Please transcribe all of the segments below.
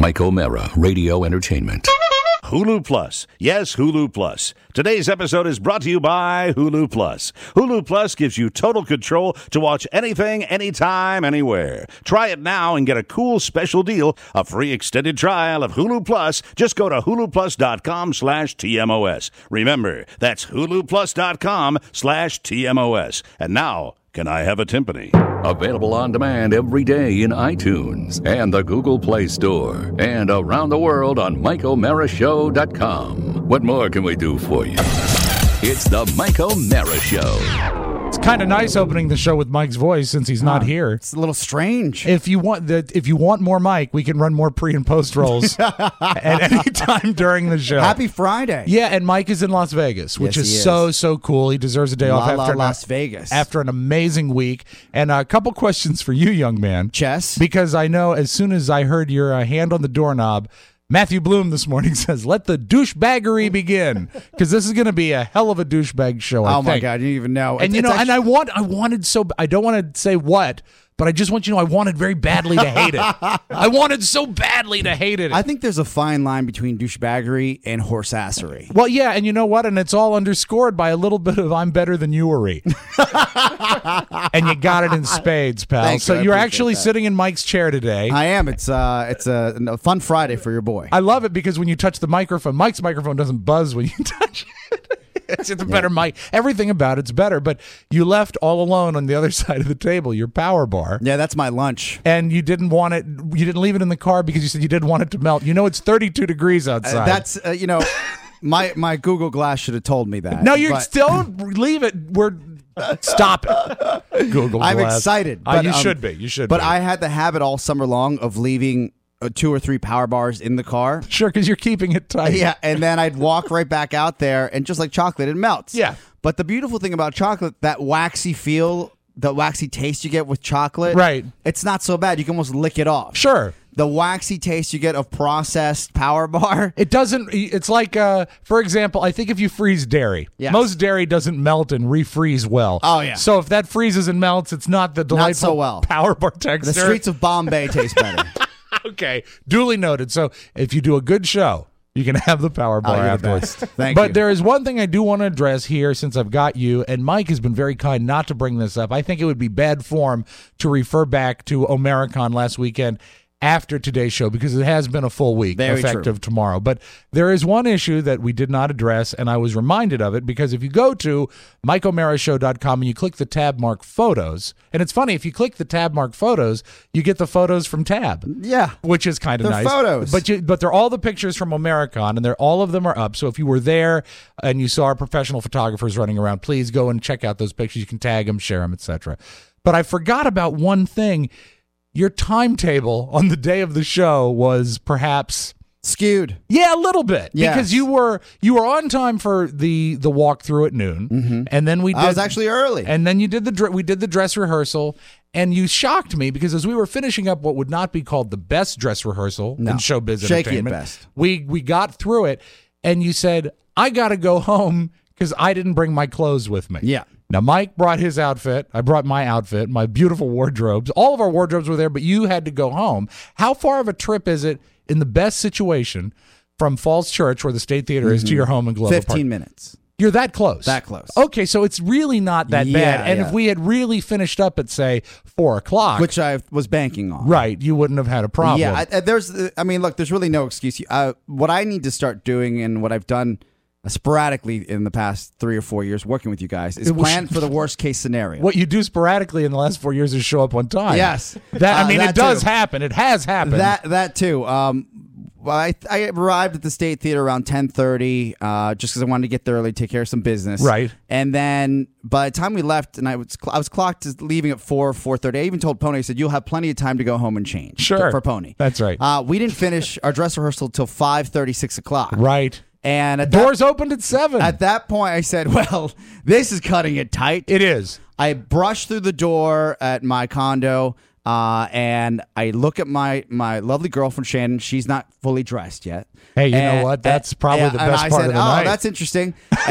Mike O'Mara, Radio Entertainment. Hulu Plus. Yes, Hulu Plus. Today's episode is brought to you by Hulu Plus. Hulu Plus gives you total control to watch anything, anytime, anywhere. Try it now and get a cool special deal, a free extended trial of Hulu Plus. Just go to huluplus.com/TMOS. Remember, that's huluplus.com/TMOS. And now, can I have a timpani? Available on demand every day in iTunes and the Google Play Store and around the world on MikeO'MaraShow.com. What more can we do for you? It's the Mike O'Mara Show. It's kind of nice opening the show with Mike's voice since he's not here. It's a little strange. If you want more Mike, we can run more pre and post rolls at any time during the show. Happy Friday. Yeah, and Mike is in Las Vegas, which Yes, is he so cool. He deserves a day off Las Vegas. after an amazing week. And a couple questions for you, young man. Chess. Because I know as soon as I heard your hand on the doorknob, Matthew Bloom this morning says, "Let the douchebaggery begin," because this is going to be a hell of a douchebag show. I Oh my think. God, you didn't even know. And and I wanted so I don't want to say what, but I just want you to know I wanted very badly to hate it. I wanted so badly to hate it. I think there's a fine line between douchebaggery and horseassery. Well, yeah, and you know what? And it's all underscored by a little bit of "I'm better than you-ery." And you got it in spades, pal. Thanks, so I you're appreciate actually that. sitting in Mike's chair today. I am. It's a fun Friday for your boy. I love it because when you touch the microphone, Mike's microphone doesn't buzz when you touch it. It's a better mic. Everything about it's better. But you left all alone on the other side of the table your power bar. Yeah, that's my lunch. And you didn't want it. You didn't leave it in the car because you said you didn't want it to melt. You know it's 32 degrees outside. That's my Google Glass should have told me that. No, you but don't leave it. Stop it. Google I'm Glass. excited. But, you should be. You should. But be. I had the habit all summer long of leaving 2 or 3 power bars in the car. Sure, because you're keeping it tight. Yeah, and then I'd walk right back out there, and just like chocolate, it melts. Yeah. But the beautiful thing about chocolate, that waxy feel, the waxy taste you get with chocolate, Right. It's not so bad. You can almost lick it off. Sure. The waxy taste you get of processed power bar. It doesn't. It's like, for example, I think if you freeze dairy, Yes. most dairy doesn't melt and refreeze well. Oh, yeah. So if that freezes and melts, it's not the delightful so well. power bar texture. The streets of Bombay taste better. Okay, duly noted. So if you do a good show, you can have the power bar you're the afterwards. best. Thank but you. there is one thing I do want to address here since I've got you, and Mike has been very kind not to bring this up. I think it would be bad form to refer back to Omericon last weekend after today's show because it has been a full week, Very effective tomorrow. But there is one issue that we did not address, and I was reminded of it because if you go to MikeO'MaraShow.com and you click the tab mark photos, and it's funny, if you click the tab mark photos, you get the photos from tab. Yeah. Which is kind of They're nice. photos. But they're all the pictures from Omericon, and all of them are up. So if you were there and you saw our professional photographers running around, please go and check out those pictures. You can tag them, share them, etc. But I forgot about one thing. Your timetable on the day of the show was perhaps Skewed. a little bit Yes. because you were on time for the walkthrough at noon, and then I was actually early. and then we did the dress rehearsal, and you shocked me because as we were finishing up what would not be called the best dress rehearsal in showbiz Shaky at entertainment, best. we got through it, and you said, "I got to go home because I didn't bring my clothes with me." Yeah. Now, Mike brought his outfit. I brought my outfit, my beautiful wardrobes. All of our wardrobes were there, but you had to go home. How far of a trip is it in the best situation from Falls Church, where the State Theater is, to your home in Glover 15 Park? minutes. You're that close. That close. Okay, so it's really not that Yeah, bad. And yeah. if we had really finished up at, say, 4 o'clock, Which I was banking on. right, you wouldn't have had a problem. Yeah, there's really no excuse. What I need to start doing, and what I've done sporadically in the past 3 or 4 years working with you guys, is plan for the worst case scenario. What you do sporadically in the last 4 years is show up on time. Yes. That that it does too. happen. It has happened. That too. Well, I arrived at the State Theater around 10:30, just because I wanted to get there early, take care of some business. Right. And then by the time we left, and I was clocked as leaving at 4:30. I even told Pony, I said, "You'll have plenty of time to go home and change." Sure. For Pony. That's right. We didn't finish our dress rehearsal till 5:30, 6 o'clock. Right. And at Doors opened at 7. At that point, I said, "Well, this is cutting it tight." It is. I brushed through the door at my condo, and I look at my lovely girlfriend Shannon. She's not fully dressed yet. Hey, you know what? That's probably the best part of the night. Oh, that's interesting.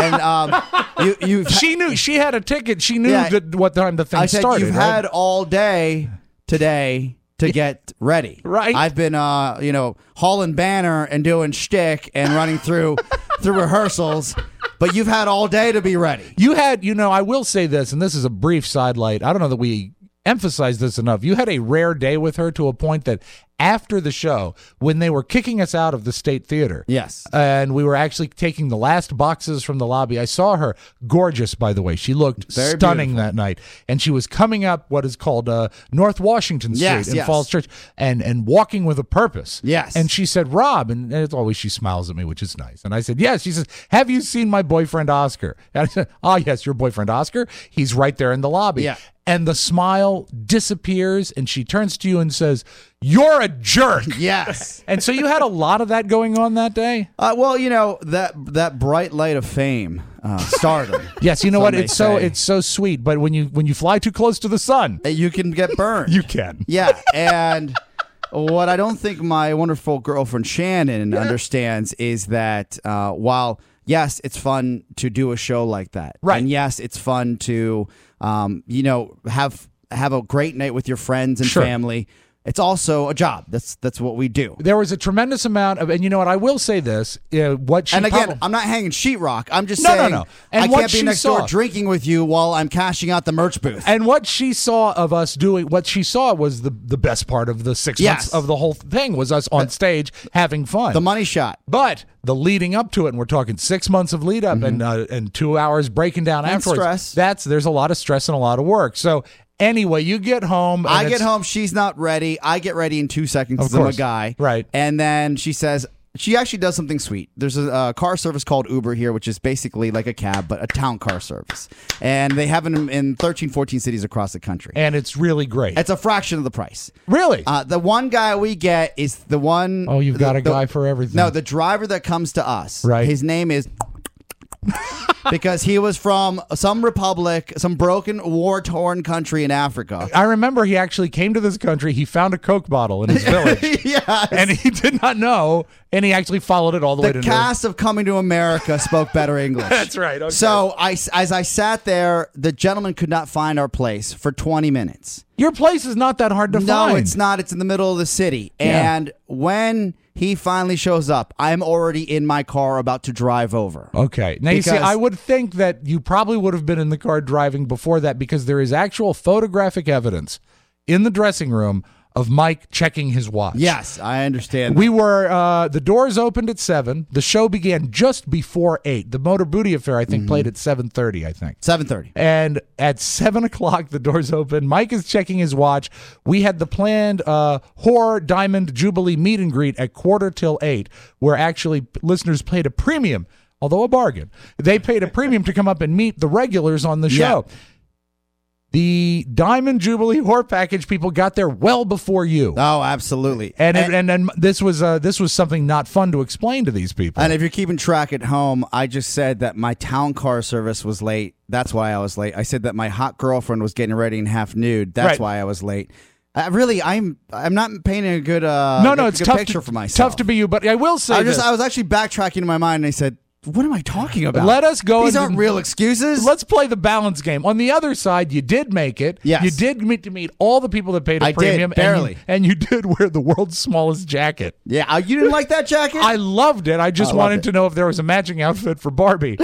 And you She knew. She had a ticket. She knew Yeah. what time the thing I said, started. "You've right? had all day today to get ready. Right. I've been, hauling banner and doing shtick and running through rehearsals, but you've had all day to be ready. You had, I will say this, and this is a brief sidelight. I don't know that we emphasize this enough. You had a rare day with her to a point that after the show, when they were kicking us out of the State Theater, Yes. and we were actually taking the last boxes from the lobby, I saw her, gorgeous, by the way. She looked Very stunning beautiful. that night, and she was coming up what is called North Washington Street Yes, in yes. Falls Church, and walking with a purpose. Yes. And she said, Rob, and it's always she smiles at me, which is nice. And I said, yes. She says, have you seen my boyfriend Oscar? And I said, oh, yes, your boyfriend Oscar. He's right there in the lobby. Yeah. And the smile disappears, and she turns to you and says, you're a jerk. Yes. And so you had a lot of that going on that day? Well, that bright light of fame, stardom. Yes, you know Some what? may It's so sweet, but when you fly too close to the sun, You can get burned. you can. Yeah, and what I don't think my wonderful girlfriend Shannon understands is that while, yes, it's fun to do a show like that. Right. And yes, it's fun to, have a great night with your friends and Sure. family. It's also a job. That's what we do. There was a tremendous amount of, and you know what? I will say this. What she And again, probably- I'm not hanging sheetrock. I'm just No, no, saying no. And I what can't be she next saw- door drinking with you while I'm cashing out the merch booth. and what she saw of us doing, what she saw was the best part of the 6 months Yes. of the whole thing was us on stage having fun. The money shot. But the leading up to it, and we're talking 6 months of lead up and 2 hours breaking down And afterwards. stress. There's a lot of stress and a lot of work. So anyway, you get home. And I get it's- home. She's not ready. I get ready in 2 seconds Of because I'm a course. guy. Right. And then she says, she actually does something sweet. There's a car service called Uber here, which is basically like a cab, but a town car service. And they have them in 13, 14 cities across the country. And it's really great. It's a fraction of the price. Really? The one guy we get is the one. Oh, you've got a guy for everything. No, the driver that comes to us. Right. His name is. Because he was from some republic, some broken, war-torn country in Africa. I remember he actually came to this country. He found a Coke bottle in his village. Yes. And he did not know, and he actually followed it all the way The to cast of Coming to America spoke better English. That's right. Okay. So as I sat there, the gentleman could not find our place for 20 minutes. Your place is not that hard to find. No, it's not. It's in the middle of the city. Yeah. And when he finally shows up, I'm already in my car about to drive over. Okay. Now, you see, Because- I would think that you probably would have been in the car driving before that because there is actual photographic evidence in the dressing room of Mike checking his watch. Yes, I understand. We were, the doors opened at 7. The show began just before 8. The Motor Booty Affair, I think, played at 7:30, I think. 7:30. And at 7 o'clock, the doors open. Mike is checking his watch. We had the planned Horror Diamond Jubilee meet and greet at 7:45, where actually listeners paid a premium, although a bargain. They paid a premium to come up and meet the regulars on the show. The Diamond Jubilee Horror Package people got there well before you. Oh, absolutely. And this was something not fun to explain to these people. And if you're keeping track at home, I just said that my town car service was late. That's why I was late. I said that my hot girlfriend was getting ready in half nude. That's Right. why I was late. Really, I'm not painting a good it's good tough picture to, for myself. Tough to be you, but I will say I this. was actually backtracking in my mind, and I said, "What am I talking about? Let us go These into- aren't real excuses." Let's play the balance game. On the other side, you did make it. Yes. You did meet all the people that paid a I did, premium. barely. And you did wear the world's smallest jacket. Yeah, you didn't like that jacket? I loved it. I just I loved wanted it. to know if there was a matching outfit for Barbie.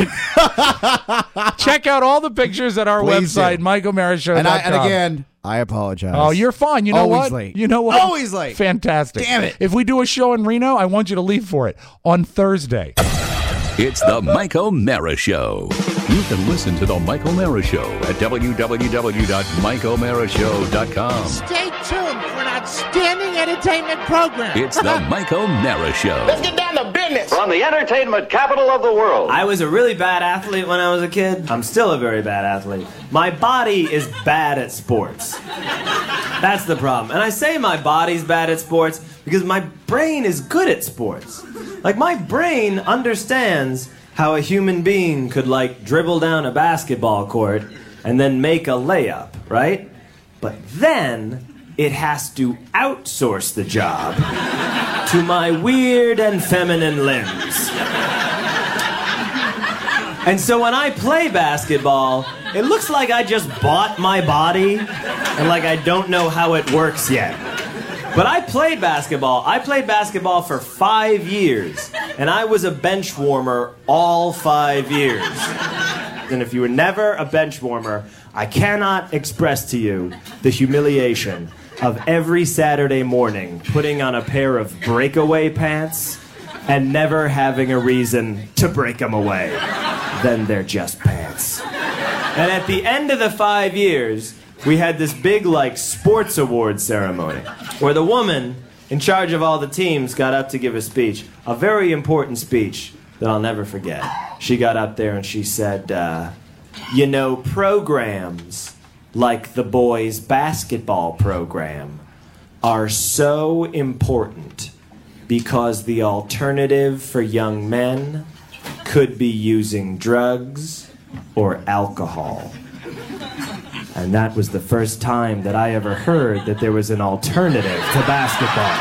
Check out all the pictures at our Please website, do. MikeOMaraShow.com. and again, I apologize. Oh, you're fine. You know Always what? late. You know what? Always late. Fantastic. Damn it. If we do a show in Reno, I want you to leave for it on Thursday. It's the Mike O'Mara Show. You can listen to the Mike O'Mara Show at www.mikeomarashow.com. Stay tuned for an outstanding entertainment program. It's the Mike O'Mara Show. Let's get down to business. From the entertainment capital of the world. I was a really bad athlete when I was a kid. I'm still a very bad athlete. My body is bad at sports. That's the problem. And I say my body's bad at sports because my brain is good at sports. Like, my brain understands how a human being could, like, dribble down a basketball court and then make a layup, right? But then it has to outsource the job to my weird and feminine limbs. And so when I play basketball, it looks like I just bought my body and like I don't know how it works yet. But I played basketball. I played basketball for 5 years, and I was a bench warmer all 5 years. And if you were never a bench warmer, I cannot express to you the humiliation of every Saturday morning putting on a pair of breakaway pants and never having a reason to break them away. Then they're just pants. And at the end of the 5 years, we had this big, sports awards ceremony where the woman in charge of all the teams got up to give a speech, a very important speech that I'll never forget. She got up there and she said, programs like the boys' basketball program are so important because the alternative for young men could be using drugs or alcohol. And that was the first time that I ever heard that there was an alternative to basketball.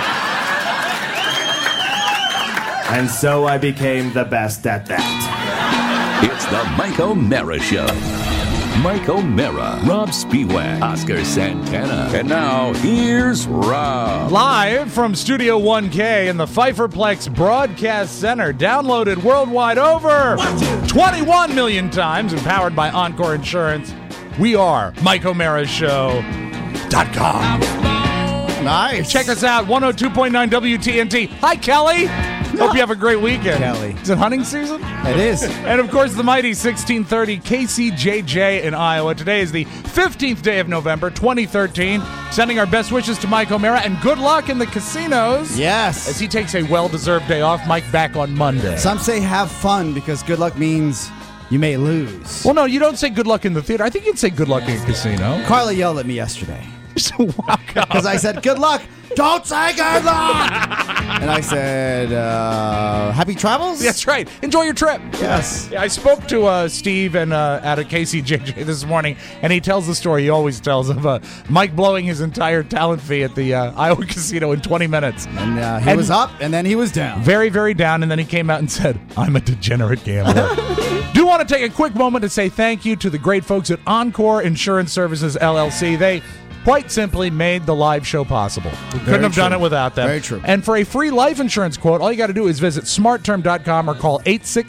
And so I became the best at that. It's the Mike O'Mara Show. Mike O'Mara, Rob Spiewak, Oscar Santana. And now, here's Rob. Live from Studio 1K in the Pfeifferplex Broadcast Center. Downloaded worldwide over 21 million times and powered by Encore Insurance. We are MikeO'MaraShow.com. Nice. Check us out, 102.9 WTNT. Hi, Kelly. Hope you have a great weekend. Kelly. Is it hunting season? It is. And, of course, the mighty 1630 KCJJ in Iowa. Today is the 15th day of November, 2013. Sending our best wishes to Mike O'Mara, and good luck in the casinos. Yes. As he takes a well-deserved day off. Mike back on Monday. Some say have fun because good luck means you may lose. Well, no, you don't say good luck in the theater. I think you'd say good luck in a casino. Carla yelled at me yesterday So welcome. because I said, good luck. Don't say good luck. And I said, happy travels? That's right. Enjoy your trip. Yes. Yeah, I spoke to Steve and out of KCJJ this morning, and he tells the story he always tells of Mike blowing his entire talent fee at the Iowa Casino in 20 minutes. And he was up, and then he was down. Very, very down, and then he came out and said, I'm a degenerate gambler. Do want to take a quick moment to say thank you to the great folks at Encore Insurance Services, LLC. They quite simply made the live show possible. We couldn't have done it without them. Very true. And for a free life insurance quote, all you got to do is visit smartterm.com or call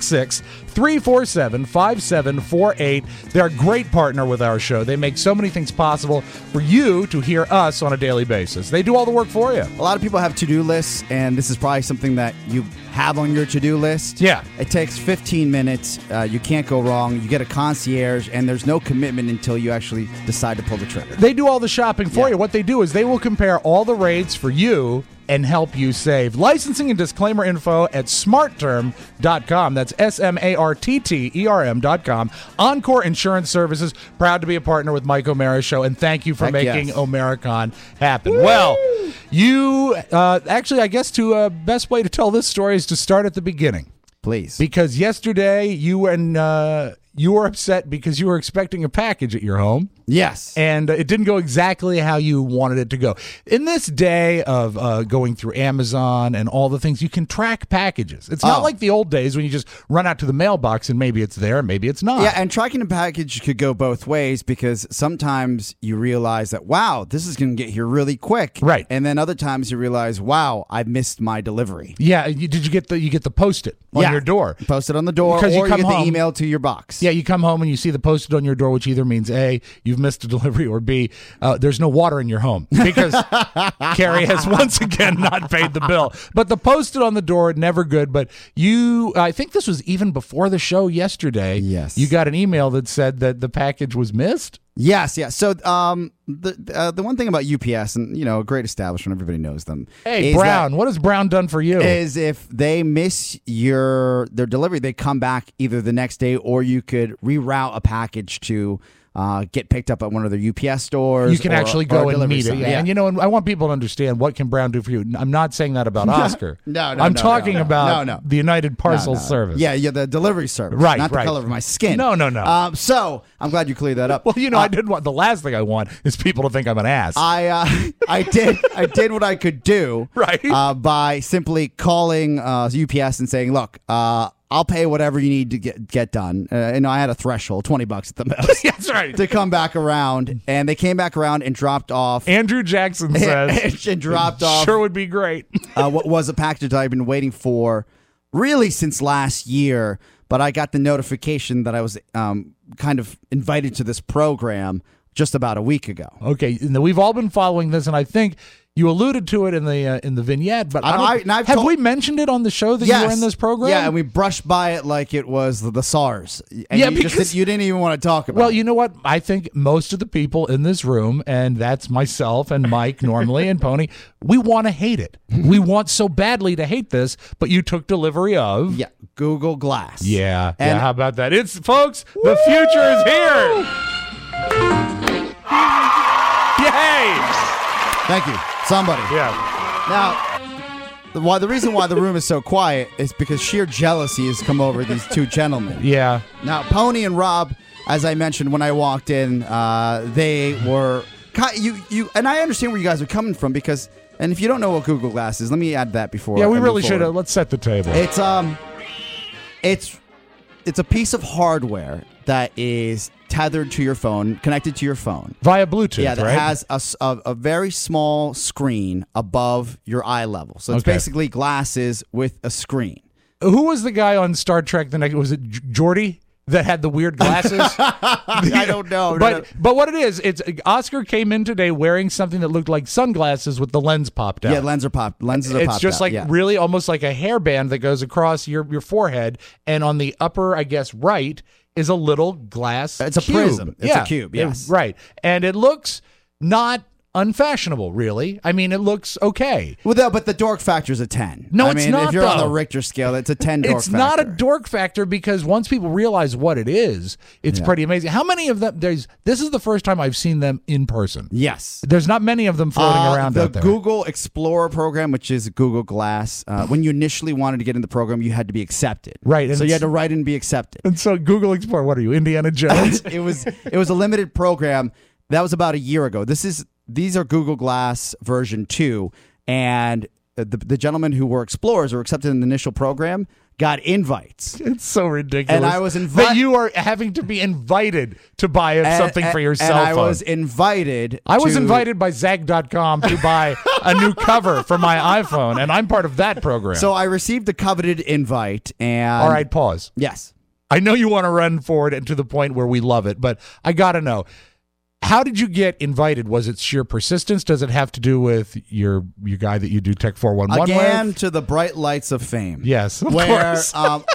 866-347-5748. They're a great partner with our show. They make so many things possible for you to hear us on a daily basis. They do all the work for you. A lot of people have to-do lists, and this is probably something that you have on your to-do list. Yeah. It takes 15 minutes. You can't go wrong. You get a concierge, and there's no commitment until you actually decide to pull the trigger. They do all the shopping for Yeah. you. What they do is they will compare all the rates for you and help you save. Licensing and disclaimer info at smartterm.com. That's SMARTTERM.com. Encore Insurance Services, proud to be a partner with Mike O'Mara Show, and thank you for Heck making yes. OmaraCon happen. Well, you, actually, I guess best way to tell this story is to start at the beginning. Please. Because yesterday you were upset because you were expecting a package at your home. Yes. And it didn't go exactly how you wanted it to go. In this day of going through Amazon and all the things, you can track packages. It's not like the old days when you just run out to the mailbox and maybe it's there, maybe it's not. Yeah, and tracking a package could go both ways because sometimes you realize that, wow, this is going to get here really quick. Right. And then other times you realize, wow, I missed my delivery. Yeah, did you get the Post-it on your door? Post it on the door, Because you or you come get home- the email to your box. Yeah, you come home and you see the Post-it on your door, which either means A, you've missed a delivery, or B, there's no water in your home because Carrie has once again not paid the bill. But the Post-it on the door, never good. But I think this was even before the show yesterday. Yes. You got an email that said that the package was missed. Yes, yeah. So the one thing about UPS, and a great establishment, everybody knows them. Hey, is Brown, what has Brown done for you? Is if they miss their delivery, they come back either the next day, or you could reroute a package to get picked up at one of their UPS stores. You can or- actually or go a and delivery meet it. center. Yeah. And and I want people to understand, what can Brown do for you? I'm not saying that about Oscar. No, I'm talking about no. the United Parcel No. Service. Yeah, the delivery service. Right, Not the right. color of my skin. No. So I'm glad you cleared that up. Well, I did want, the last thing I want is people to think I'm an ass. I did what I could do. Right. By simply calling UPS and saying, look, I'll pay whatever you need to get done. And I had a threshold, $20 at the most. That's right. To come back around, and they came back around and dropped off. Andrew Jackson says and dropped off. Sure would be great. What was a package that I've been waiting for really since last year, but I got the notification that I was kind of invited to this program just about a week ago. Okay, we've all been following this, and I think you alluded to it in the vignette, but have we mentioned it on the show that you were in this program? Yeah, and we brushed by it like it was the SARS. And yeah, because you didn't even want to talk about it. Well, you know what? I think most of the people in this room, and that's myself and Mike normally and Pony, we want to hate it. We want so badly to hate this, but you took delivery of... Yeah, Google Glass. Yeah, how about that? Folks, the future is here! Yay! Thank you. Somebody. Yeah. Now, the reason why the room is so quiet is because sheer jealousy has come over these two gentlemen. Yeah. Now, Pony and Rob, as I mentioned when I walked in, they were and I understand where you guys are coming from because, and if you don't know what Google Glass is, let me add that before. Yeah, we I really move should. forward. Let's set the table. It's a piece of hardware that is tethered to your phone, connected to your phone via Bluetooth. Yeah, that right? has a very small screen above your eye level. So it's basically glasses with a screen. Who was the guy on Star Trek? Was it Geordi that had the weird glasses? I don't know. But what it is, it's Oscar came in today wearing something that looked like sunglasses with the lens popped out. Yeah, lenses are popped out. It's just like yeah. really almost like a hairband that goes across your forehead, and on the upper, I guess, right is a little glass. It's a cube. prism. It's a cube. Yes, right. And it looks not unfashionable, really. I mean, it looks okay. Well, but the dork factor is a 10. No, I it's mean, not, if you're on though. the Richter scale, it's a 10 dork factor. It's not a dork factor because once people realize what it is, it's pretty amazing. How many of them? This is the first time I've seen them in person. Yes. There's not many of them floating around out there. The Google Explorer program, which is Google Glass, when you initially wanted to get in the program, you had to be accepted. Right. And so you had to write in and be accepted. And so Google Explorer, what are you, Indiana Jones? It was a limited program. That was about a year ago. These are Google Glass version 2, and the gentlemen who were explorers or accepted in the initial program got invites. It's so ridiculous. And I was that you are having to be invited to buy something for your cell phone. And I was invited. I was invited by Zag.com to buy a new cover for my iPhone, and I'm part of that program. So I received the coveted invite, and all right, pause. Yes, I know you want to run forward and to the point where we love it, but I got to know. How did you get invited? Was it sheer persistence? Does it have to do with your guy that you do Tech 411 again with? To the bright lights of fame? Yes, of where, course.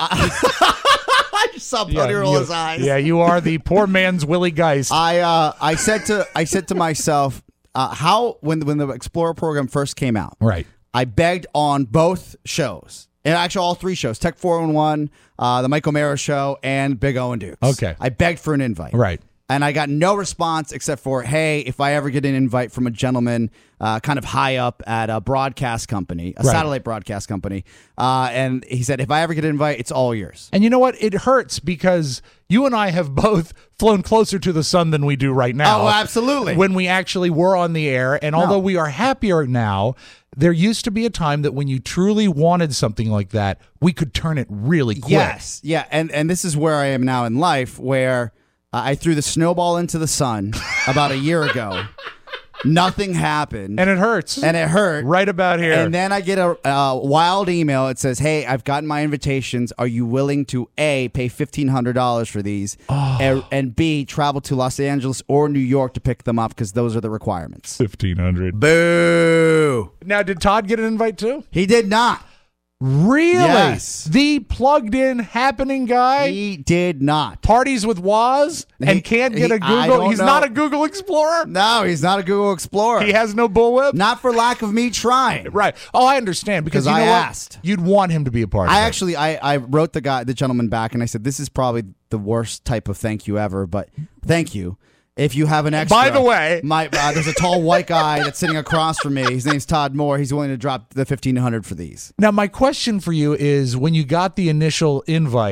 I just saw Pony roll his eyes. Yeah, you are the poor man's Willie Geist. I said to myself, when the Explorer program first came out, right? I begged on both shows. And actually, all three shows, Tech 411, the Mike O'Mara Show, and Big O and Dukes. Okay. I begged for an invite. Right. And I got no response except for, hey, if I ever get an invite from a gentleman kind of high up at a broadcast company, a satellite broadcast company, and he said, if I ever get an invite, it's all yours. And you know what? It hurts because you and I have both flown closer to the sun than we do right now. Oh, absolutely. When we actually were on the air. And although we are happier now, there used to be a time that when you truly wanted something like that, we could turn it really quick. Yes. Yeah. And this is where I am now in life, where I threw the snowball into the sun about a year ago. Nothing happened. And it hurts. And it hurt. Right about here. And then I get a wild email. It says, hey, I've gotten my invitations. Are you willing to, A, pay $1,500 for these, and B, travel to Los Angeles or New York to pick them up because those are the requirements? $1,500. Boo. Now, did Todd get an invite too? He did not. Really? Yes. The plugged-in happening guy? He did not. Parties with Woz and can't get a Google? He's not a Google Explorer? No, he's not a Google Explorer. He has no bullwhip? Not for lack of me trying. Right. Oh, I understand because you know I what? asked. You'd want him to be a part of it. I wrote the gentleman back and I said, this is probably the worst type of thank you ever, but thank you. If you have an extra. By the way, there's a tall white guy that's sitting across from me. His name's Todd Moore. He's willing to drop the $1,500 for these. Now, my question for you is, when you got the initial invite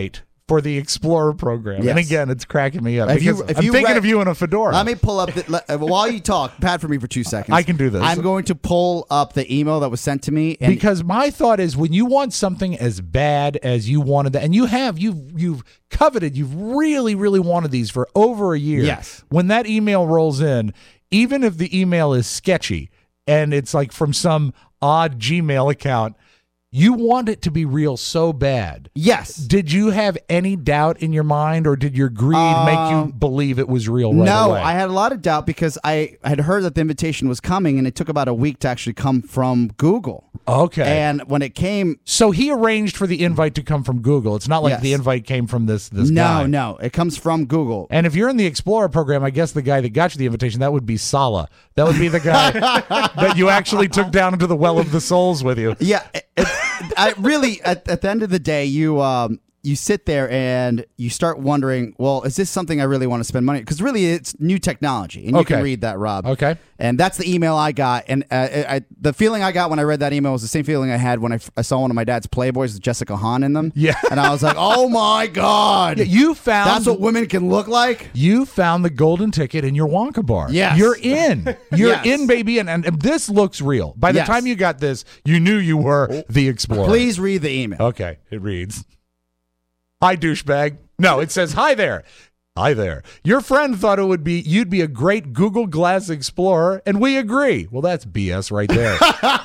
for the Explorer program. Yes. And again, it's cracking me up. If you- Because if I'm you thinking read- of you in a fedora. Let me pull up while you talk. Pad for me for 2 seconds. I can do this. I'm going to pull up the email that was sent to me. And Because my thought is, when you want something as bad as you wanted, and you've coveted, you've really, really wanted these for over a year. Yes. When that email rolls in, even if the email is sketchy and it's like from some odd Gmail account, you want it to be real so bad. yes. Did you have any doubt in your mind, or did your greed make you believe it was real right No, away? I had a lot of doubt because I had heard that the invitation was coming, and it took about a week to actually come from Google. Okay. And when it came, So he arranged for the invite to come from Google. It's not like Yes. the invite came from this guy. no, it comes from Google. And if you're in the Explorer program, I guess the guy that got you the invitation, that would be Sala. That would be the guy that you actually took down into the well of the souls with you. Yeah, I really at the end of the day, you sit there and you start wondering, well, is this something I really want to spend money? Because really, it's new technology, and you Okay. can read that, Rob. Okay. And that's the email I got, and the feeling I got when I read that email was the same feeling I had when I saw one of my dad's Playboys with Jessica Hahn in them. Yeah. and I was like, oh my god, You found that's what women can look like. you found the golden ticket in your Wonka bar. Yes. You're in. You're Yes. in, baby. And this looks real. By the Yes. time you got this, you knew you were the Explorer. Please read the email. Okay. It reads, "Hi, douchebag." No, it says, "Hi there. Hi there. Your friend thought you'd be a great Google Glass Explorer, and we agree." Well, that's BS right there.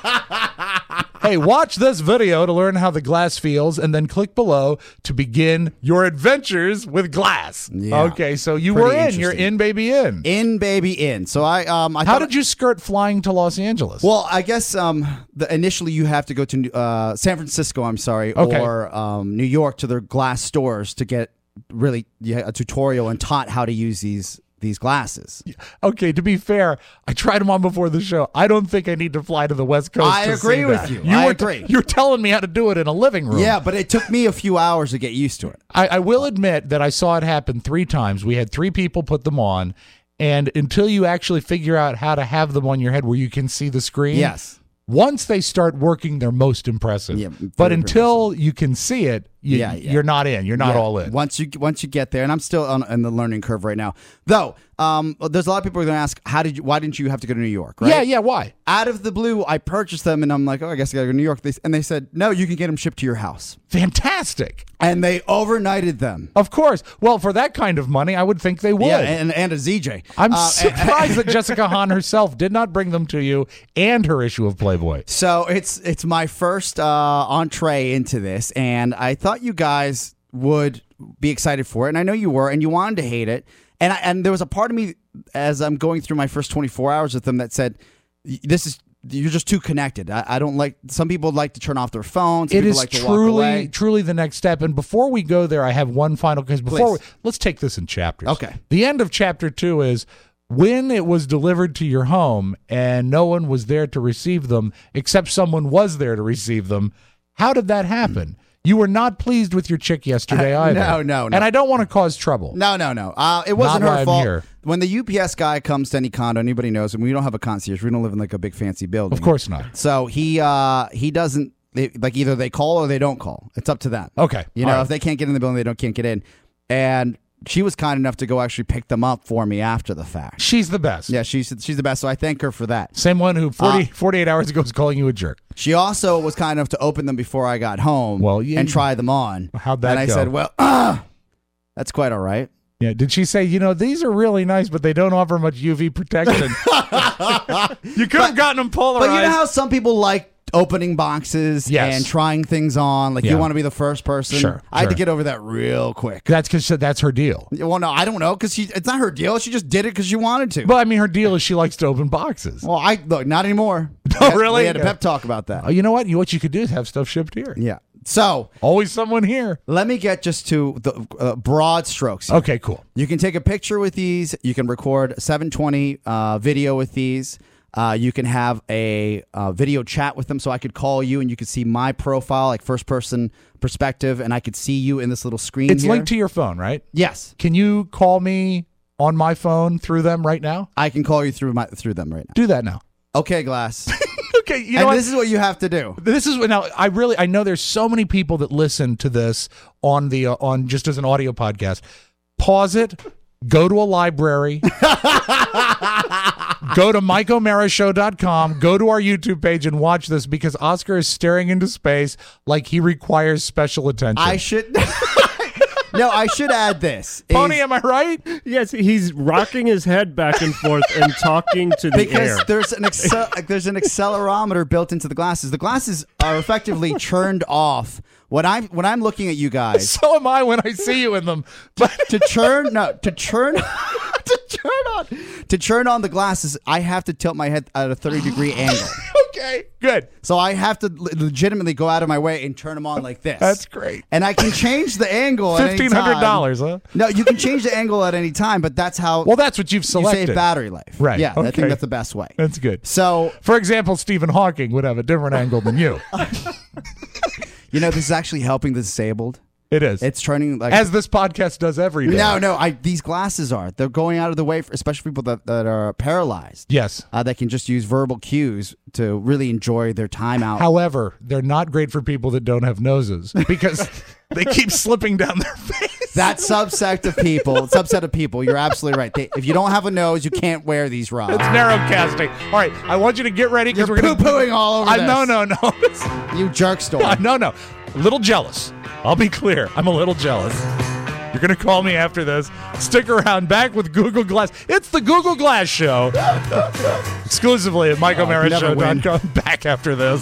Hey, watch this video to learn how the glass feels, and then click below to begin your adventures with glass. Yeah. Okay, so you Pretty were in. You're interesting. in, baby, in. In baby in. So I How thought- did you skirt flying to Los Angeles? Well, I guess initially you have to go to San Francisco, Okay. or New York to their glass stores to get really a tutorial and taught how to use these glasses. Okay, to be fair, I tried them on before the show. I don't think I need to fly to the West Coast. I to agree see with that. you. I were agree. You're telling me how to do it in a living room. Yeah, but it took me a few hours to get used to it. I will admit that I saw it happen 3 times. We had 3 people put them on, and until you actually figure out how to have them on your head where you can see the screen, Yes. once they start working, they're most impressive. Yeah, but very until you can see it, Yeah. you're not in. You're not Yeah. all in. Once you get there, and I'm still on the learning curve right now. Though, there's a lot of people who are going to ask, why didn't you have to go to New York? Right? Yeah. Why? Out of the blue, I purchased them, and I'm like, oh, I guess I got to go to New York. And they said, no, you can get them shipped to your house. Fantastic. And they overnighted them. Of course. Well, for that kind of money, I would think they would. Yeah, and a ZJ. I'm surprised that Jessica Hahn herself did not bring them to you and her issue of Playboy. So it's my first entree into this, and I thought you guys would be excited for it, and I know you were, and you wanted to hate it, and there was a part of me as I'm going through my first 24 hours with them that said, you're just too connected. I don't like. Some people like to turn off their phones. Some It people is like to walk away. truly the next step. And before we go there, I have one final, because let's take this in chapters. Okay. The end of chapter 2 is when it was delivered to your home and no one was there to receive them, except someone was there to receive them. How did that happen? You were not pleased with your chick yesterday either. No. And I don't want to cause trouble. No. It wasn't Not why her I'm fault. here. When the UPS guy comes to any condo, anybody knows, and we don't have a concierge. We don't live in like a big fancy building. Of course not. So he doesn't like either they call or they don't call. It's up to them. Okay. You know, All right. if they can't get in the building, they can't get in. And she was kind enough to go actually pick them up for me after the fact. She's the best. Yeah, she's the best. So I thank her for that. Same one who 48 hours ago was calling you a jerk. She also was kind enough to open them before I got home. Well, yeah. and try them on. How'd that And I go? said, well, that's quite all right. Yeah. Did she say, these are really nice, but they don't offer much UV protection? You could have gotten them polarized. But you know how some people like opening boxes Yes. and trying things on? Like Yeah. you want to be the first person? Sure, I had to sure. get over that real quick. That's because that's her deal. Well, no, I don't know, because it's not her deal. She just did it because she wanted to. But I mean, her deal is she likes to open boxes. Well, look, not anymore. Oh, really? We had a Yeah. pep talk about that. Oh, you know what? What you could do is have stuff shipped here. Yeah. So Always someone here. let me get just to the broad strokes here. Okay, cool. You can take a picture with these. You can record a 720 video with these. You can have a video chat with them, so I could call you and you could see my profile, like first person perspective, and I could see you in this little screen. It's here. linked to your phone, right? Yes, Can you call me on my phone through them right now? I can call you through them right now. Do that now. Okay, Glass. Okay, you know and what? this is what you have to do. This is now. I know there's so many people that listen to this on the on just as an audio podcast. Pause it. Go to a library. Go to MikeO'MaraShow.com. Go to our YouTube page and watch this because Oscar is staring into space like he requires special attention. I should. No, I should add this. Pony, am I right? Yes, he's rocking his head back and forth and talking to the because air. there's an accelerometer built into the glasses. The glasses are effectively turned off. When I'm looking at you guys, So am I when I see you in them. But to turn on the glasses, I have to tilt my head at a 30-degree angle. okay, good. So I have to legitimately go out of my way and turn them on like this. That's great. And I can change the angle at any time. $1,500, huh? No, you can change the angle at any time, but that's how Well, that's what you've you selected. save battery life. Right, Yeah, I okay. think that's the best way. That's good. So, For example, Stephen Hawking would have a different angle than you. this is actually helping the disabled. It is. It's turning like As this podcast does every day. No, these glasses they're going out of the way for especially people that are paralyzed. Yes. That can just use verbal cues to really enjoy their time out. However, they're not great for people that don't have noses because they keep slipping down their face. That subset of people, you're absolutely right. If you don't have a nose, you can't wear these, Rob. It's narrow casting. All right, I want you to get ready because You're we're going to poo-pooing all over this. No. You jerk storm. No. A little jealous. I'll be clear. I'm a little jealous. You're going to call me after this. Stick around. Back with Google Glass. It's the Google Glass Show. Exclusively at MikeO'MaraShow.com. Back after this.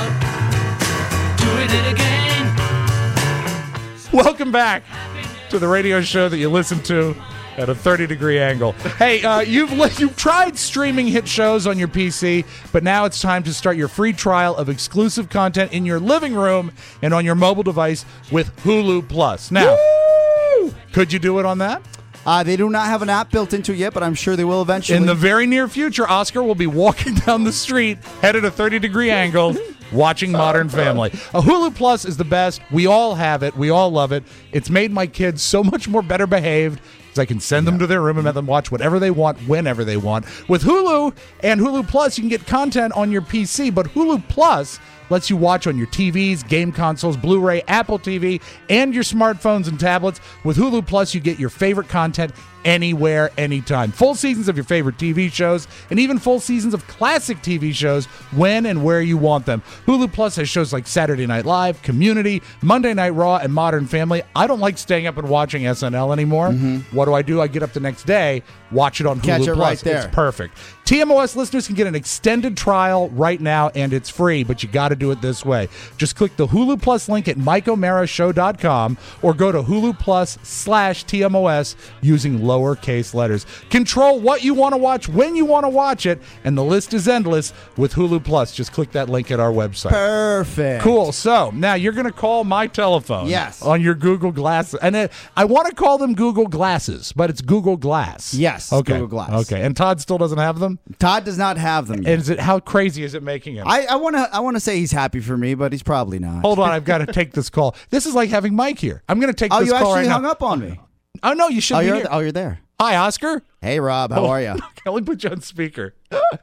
Welcome back to the radio show that you listen to at a 30-degree angle. Hey, you've tried streaming hit shows on your PC, but now it's time to start your free trial of exclusive content in your living room and on your mobile device with Hulu Plus. Now, could you do it on that? They do not have an app built into it yet, but I'm sure they will eventually. In the very near future, Oscar will be walking down the street, head at a 30-degree angle, watching Modern Family. Hulu Plus is the best. We all have it. We all love it. It's made my kids so much more better behaved. I can send them to their room and let them watch whatever they want, whenever they want. With Hulu and Hulu Plus, you can get content on your PC, but Hulu Plus lets you watch on your TVs, game consoles, Blu-ray, Apple TV, and your smartphones and tablets. With Hulu Plus, you get your favorite content anywhere, anytime. Full seasons of your favorite TV shows, and even full seasons of classic TV shows when and where you want them. Hulu Plus has shows like Saturday Night Live, Community, Monday Night Raw, and Modern Family. I don't like staying up and watching SNL anymore. What do? I get up the next day, watch it on Hulu Catch it Plus. right there. It's perfect. TMOS listeners can get an extended trial right now, and it's free, but you got to do it this way. Just click the Hulu Plus link at MikeO'MaraShow.com or go to Hulu Plus/TMOS using lowercase letters. Control what you want to watch when you want to watch it, and the list is endless with Hulu Plus. Just click that link at our website. Perfect. Cool. So now you're going to call my telephone on your Google Glass. And I want to call them Google Glasses, but it's Google Glass. Yes, okay. Google Glass. Okay. And Todd still doesn't have them? Todd does not have them yet. And how crazy is it making him? I want to say he's happy for me, but he's probably not. Hold on. I've got to take this call. This is like having Mike here. I'm going to take this you call right actually now. hung up on me. Oh, no, you should be here. You're there. Hi, Oscar. Hey, Rob. How are you? Let me put you on speaker.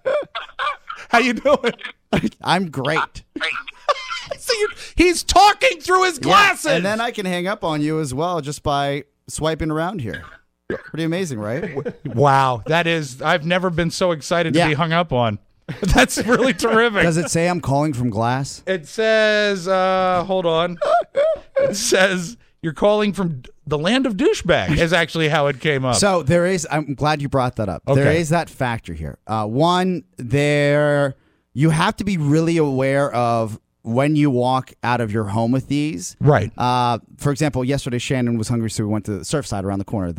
How you doing? I'm great. See, he's talking through his glasses. Yeah, and then I can hang up on you as well just by swiping around here. Pretty amazing, right? Wow. That is, I've never been so excited to be hung up on. That's really terrific. Does it say I'm calling from Glass? It says, hold on. It says you're calling from the land of douchebag is actually how it came up. So there is, I'm glad you brought that up. Okay. There is that factor here. One, you have to be really aware of when you walk out of your home with these. Right. For example, yesterday Shannon was hungry, so we went to the Surfside around the corner.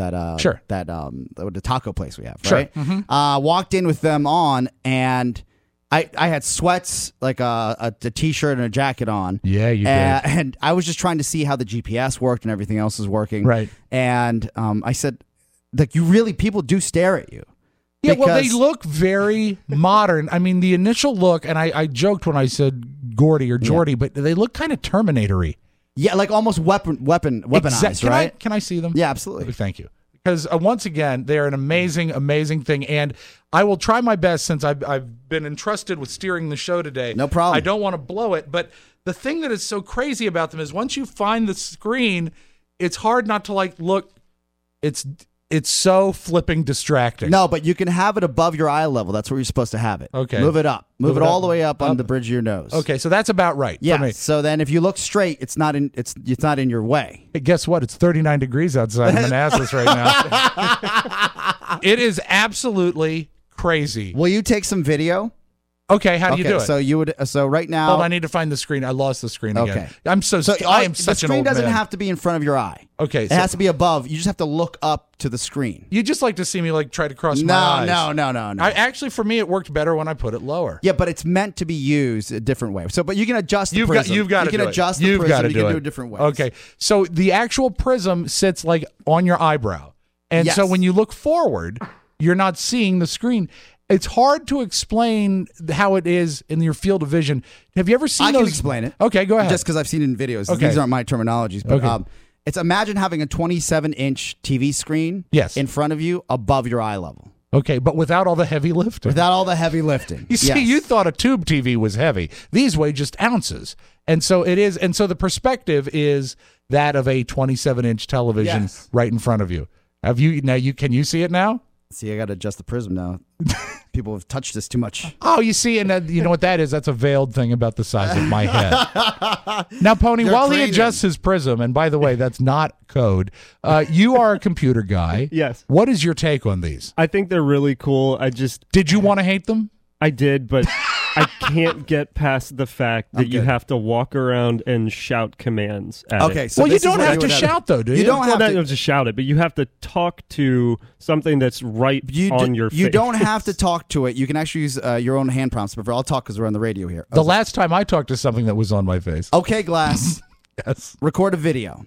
The taco place we have. Right. Sure. Walked in with them on, and I had sweats, like a t-shirt and a jacket on. Yeah, you did. And I was just trying to see how the GPS worked and everything else is working. Right. And I said, like, people do stare at you. Yeah, well, they look very modern. I mean, the initial look, and I joked when I said Gordy or Jordy, but they look kind of Terminator-y. Yeah, like almost weaponized, right? Can I see them? Yeah, absolutely. Thank you. because once again, they're an amazing, amazing thing. And I will try my best since I've been entrusted with steering the show today. No problem. I don't want to blow it, but the thing that is so crazy about them is once you find the screen, it's hard not to look. It's so flipping distracting. No, but you can have it above your eye level. That's where you're supposed to have it. Okay. Move it up. Move it it all up. the way up on the bridge of your nose. Okay, so that's about right for Yeah. me. So then, if you look straight, it's not in your way. Hey, guess what? It's 39 degrees outside of Manassas right now. It is absolutely crazy. Will you take some video? Okay, how do you do it? So you would. So right now, Hold on, I need to find the screen. I lost the screen again. Okay. I am the such an screen old doesn't man. have to be in front of your eye. Okay, It has to be above. You just have to look up to the screen. You just like to see me try to cross my eyes. No. I actually, for me, it worked better when I put it lower. Yeah, but it's meant to be used a different way. So, but you can adjust the prism. You've got to You do can it. adjust the You've prism. got to You do can it. do it different ways. Okay, so the actual prism sits on your eyebrow, and so Yes. when you look forward, you're not seeing the screen. It's hard to explain how it is in your field of vision. Have you ever seen I those? can explain it. Okay, go ahead. Just because I've seen it in videos. Okay. These aren't my terminologies. But Okay. it's imagine having a 27-inch TV screen Yes. in front of you above your eye level. Okay, but without all the heavy lifting. Without all the heavy lifting. You see, Yes. you thought a tube TV was heavy. These weigh just ounces. And so it is. And so the perspective is that of a 27-inch television Yes. right in front of you. Can you see it now? See, I got to adjust the prism now. People have touched this too much. Oh, you see, and you know what that is? That's a veiled thing about the size of my head. Now, Pony, You're while he crazy. adjusts his prism, and by the way, that's not code, you are a computer guy. Yes. What is your take on these? I think they're really cool. Did you want to hate them? I did, but I can't get past the fact that you good. have to walk around and shout commands at Okay, it. so Well, you this is don't what have I to would shout, though, do you? You don't have not to. to shout it, but you have to talk to something that's right on your face. You don't have to talk to it. You can actually use your own hand prompts. But I'll talk because we're on the radio here. The last time I talked to something that was on my face. Okay, Glass. Yes. Record a video.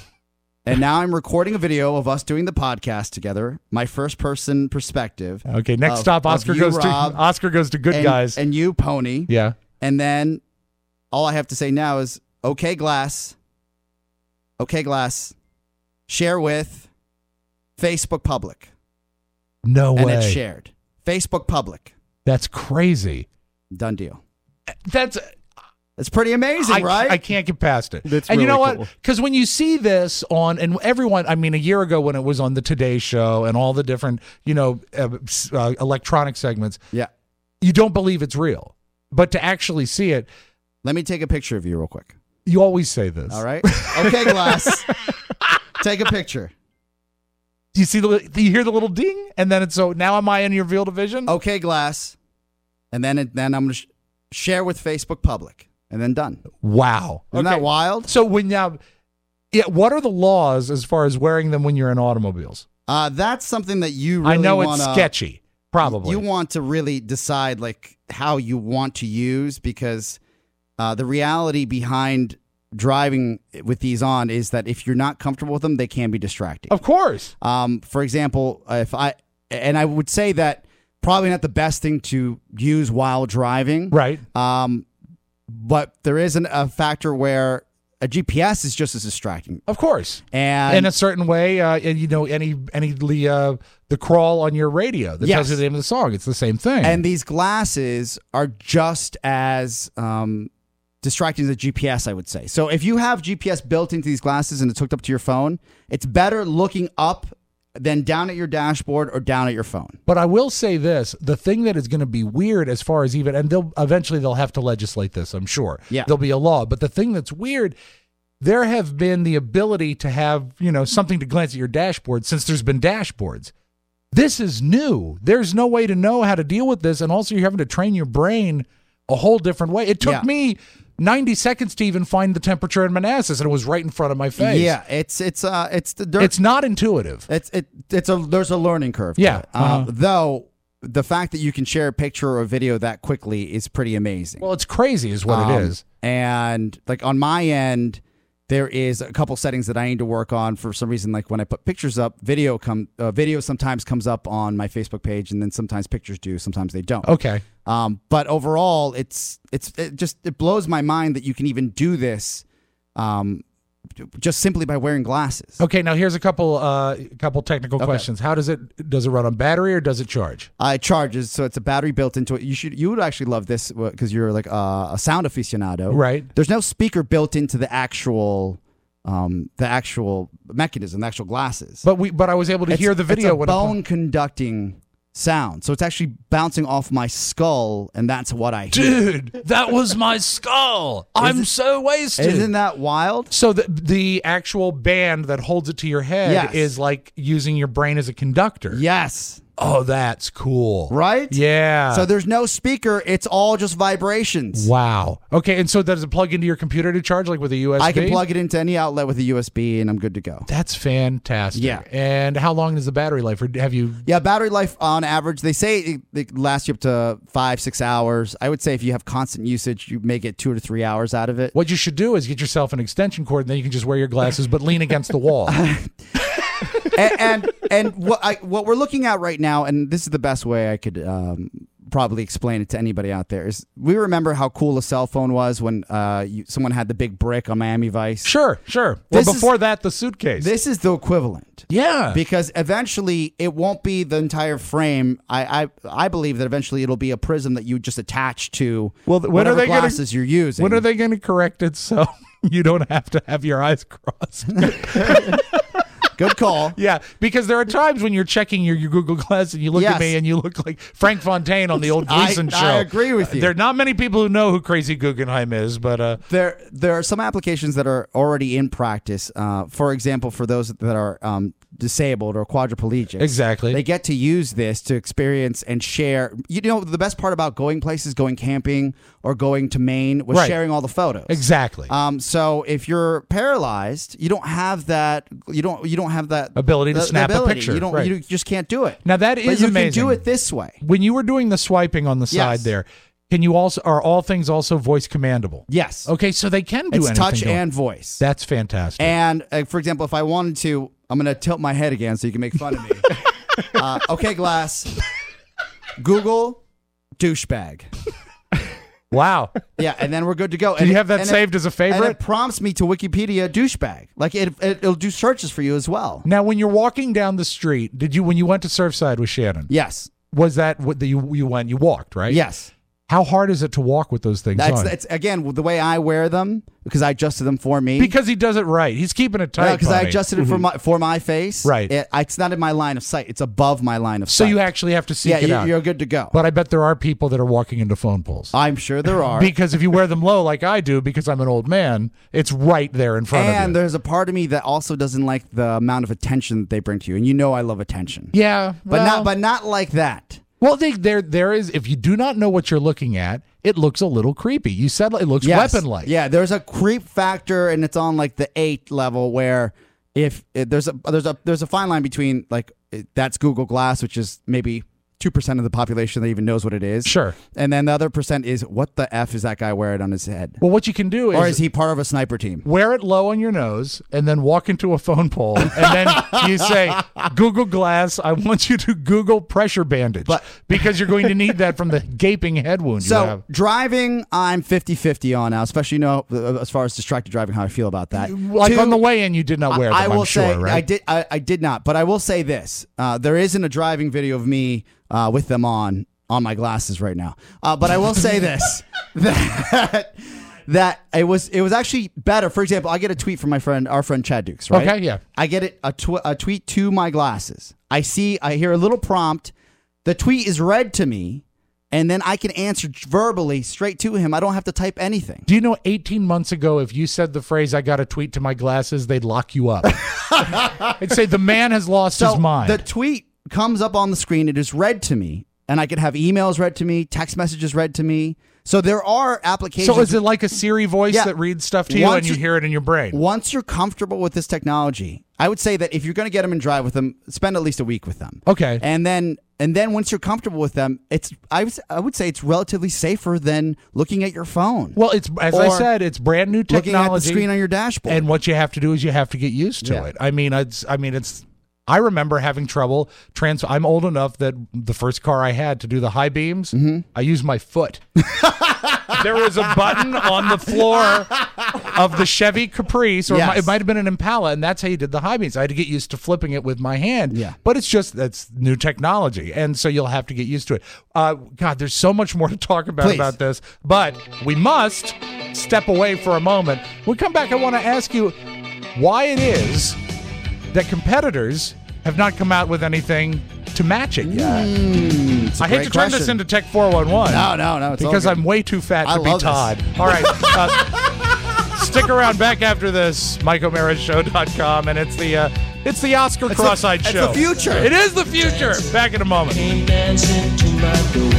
And now I'm recording a video of us doing the podcast together. My first person perspective. Okay, next of- stop, of Oscar you, goes Rob, to Oscar goes to good and, guys. and you, Pony. Yeah. And then all I have to say now is, okay, Glass. Okay, Glass. Share with Facebook Public. No And way. it's shared. Facebook Public. That's crazy. Done deal. That's It's pretty amazing, right? I can't get past it. That's and you really know what? cool. Because when you see this and everyone, I mean, a year ago when it was on the Today Show and all the different, electronic segments, Yeah. you don't believe it's real. But to actually see it, Let me take a picture of you real quick. you always say this. All right? Okay, Glass. Take a picture. Do you hear the little ding? And then so now am I in your field of vision? Okay, Glass. And then I'm going to share with Facebook Public. And then done. Wow. Isn't that wild? So what are the laws as far as wearing them when you're in automobiles? That's something that you really I know wanna, it's sketchy, probably. You want to really decide how you want to use because the reality behind driving with these on is that if you're not comfortable with them, they can be distracting. Of course. For example, I would say that probably not the best thing to use while driving. Right. But there is a factor where a GPS is just as distracting. Of course. And In a certain way, the crawl on your radio that tells you the name of the song. It's the same thing. And these glasses are just as distracting as a GPS, I would say. So if you have GPS built into these glasses and it's hooked up to your phone, it's better looking up than down at your dashboard or down at your phone. But I will say this, the thing that is going to be weird as far as and they'll have to legislate this, I'm sure. Yeah. There'll be a law. But the thing that's weird, there have been the ability to have, something to glance at your dashboard since there's been dashboards. This is new. There's no way to know how to deal with this. And also you're having to train your brain a whole different way. It took me 90 seconds to even find the temperature in Manassas, and it was right in front of my face. Yeah, it's not intuitive. There's a learning curve. To Yeah, it. Though the fact that you can share a picture or a video that quickly is pretty amazing. Well, it's crazy, is what it is. And on my end, there is a couple settings that I need to work on for some reason. Like when I put pictures up, video sometimes comes up on my Facebook page, and then sometimes pictures do, sometimes they don't. Okay. But overall, it blows my mind that you can even do this just simply by wearing glasses. Okay, now here's a couple technical questions. How does it run on battery or does it charge? It charges, so it's a battery built into it. You would actually love this because you're like a sound aficionado, right? There's no speaker built into the actual mechanism, the actual glasses. But I was able to hear the video. It's a bone conducting sound, so it's actually bouncing off my skull, and that's what I hear. Dude, that was my skull. I'm so wasted. Isn't that wild? So the actual band that holds it to your head is like using your brain as a conductor. Yes. Oh, that's cool. Right? Yeah. So there's no speaker. It's all just vibrations. Wow. Okay, and so does it plug into your computer to charge, like with a USB? I can plug it into any outlet with a USB, and I'm good to go. That's fantastic. Yeah. And how long is the battery life? Or have you... Yeah, battery life on average, they say it lasts you up to 5-6 hours. I would say if you have constant usage, you may get 2 to 3 hours out of it. What you should do is get yourself an extension cord, and then you can just wear your glasses, but lean against the wall. and what we're looking at right now, and this is the best way I could probably explain it to anybody out there, is we remember how cool a cell phone was when someone had the big brick on Miami Vice. Sure. Well, before that, the suitcase. This is the equivalent. Yeah. Because eventually it won't be the entire frame. I believe that eventually it'll be a prism that you just attach to whatever glasses you're using. When are they going to correct it so you don't have to have your eyes crossed? Good call. Yeah, because there are times when you're checking your Google Glass and you look at me and you look like Frank Fontaine on the old Gleason show. I agree with you. There are not many people who know who Crazy Guggenheim is, but... There are some applications that are already in practice. For example, for those that are disabled or quadriplegic. Exactly. They get to use this to experience and share. You know, the best part about going places, going camping or going to Maine was sharing all the photos. Exactly. So if you're paralyzed, you don't have that. You don't have that ability to snap a picture. You don't. You just can't do it. Now that is amazing. But you can do it this way. When you were doing the swiping on the side there, can you also are all things also voice commandable? Yes. Okay, so they can do anything. It's touch and voice. That's fantastic. And for example, if I wanted to, I'm going to tilt my head again so you can make fun of me. Okay, Glass. Google douchebag. Wow. Yeah, and then we're good to go. Do you have that saved as a favorite? And it prompts me to Wikipedia douchebag. Like it'll do searches for you as well. Now, when you're walking down the street, when you went to Surfside with Shannon? Yes. Was that what you went? You walked, right? Yes. How hard is it to walk with those things on? It's again the way I wear them because I adjusted them for me. Because he does it right. He's keeping it tight. Because I adjusted it for my face. Right. It's not in my line of sight. It's above my line of sight. So you actually have to seek it out. You're good to go. But I bet there are people that are walking into phone poles. I'm sure there are. Because if you wear them low like I do, because I'm an old man, it's right there in front of you. And there's a part of me that also doesn't like the amount of attention that they bring to you. And you know I love attention. Yeah. But not like that. Well, there is. If you do not know what you're looking at, it looks a little creepy. You said it looks weapon-like. Yeah, there's a creep factor, and it's on like the 8 level where there's a fine line between like that's Google Glass, which is maybe 2% of the population that even knows what it is. Sure. And then the other percent is what the F is that guy wearing on his head? Well, what you can do is... Or is he part of a sniper team? Wear it low on your nose and then walk into a phone pole and then you say, Google Glass, I want you to Google pressure bandage. Because you're going to need that from the gaping head wound you have. So driving, I'm 50-50 on now, especially as far as distracted driving, how I feel about that. Like on the way in, you did not wear them, I'm sure, right? I did not, but I will say this. There isn't a driving video of me with them on my glasses right now. But I will say this, that it was actually better. For example, I get a tweet from our friend Chad Dukes, right? Okay, yeah. I get a tweet to my glasses. I hear a little prompt. The tweet is read to me, and then I can answer verbally straight to him. I don't have to type anything. Do you know 18 months ago, if you said the phrase, I got a tweet to my glasses, they'd lock you up. They'd say, the man has lost his mind. The tweet comes up on the screen. It is read to me, and I could have emails read to me, text messages read to me. So there are applications. So is it like a Siri voice that reads stuff to you and you hear it in your brain? Once you're comfortable with this technology, I would say that if you're going to get them and drive with them, spend at least a week with them. Okay. And then once you're comfortable with them, I would say it's relatively safer than looking at your phone. Well, I said, it's brand new technology. Looking at the screen on your dashboard. And what you have to do is you have to get used to it. I mean, it's I remember having trouble I'm old enough that the first car I had to do the high beams, I used my foot. There was a button on the floor of the Chevy Caprice, or it might have been an Impala, and that's how you did the high beams. I had to get used to flipping it with my hand. Yeah. But that's new technology, and so you'll have to get used to it. God, there's so much more to talk about this, but we must step away for a moment. When we come back, I want to ask you why it is that competitors have not come out with anything to match it yet. I hate to turn this into Tech 411. No. It's because all good. I'm way too fat to be love Todd. this. All right. Stick around back after this, MikeO'MaraShow.com, and it's the Oscar Cross-Eyed Show. It's the future. It is the future. Back in a moment. Came dancing to my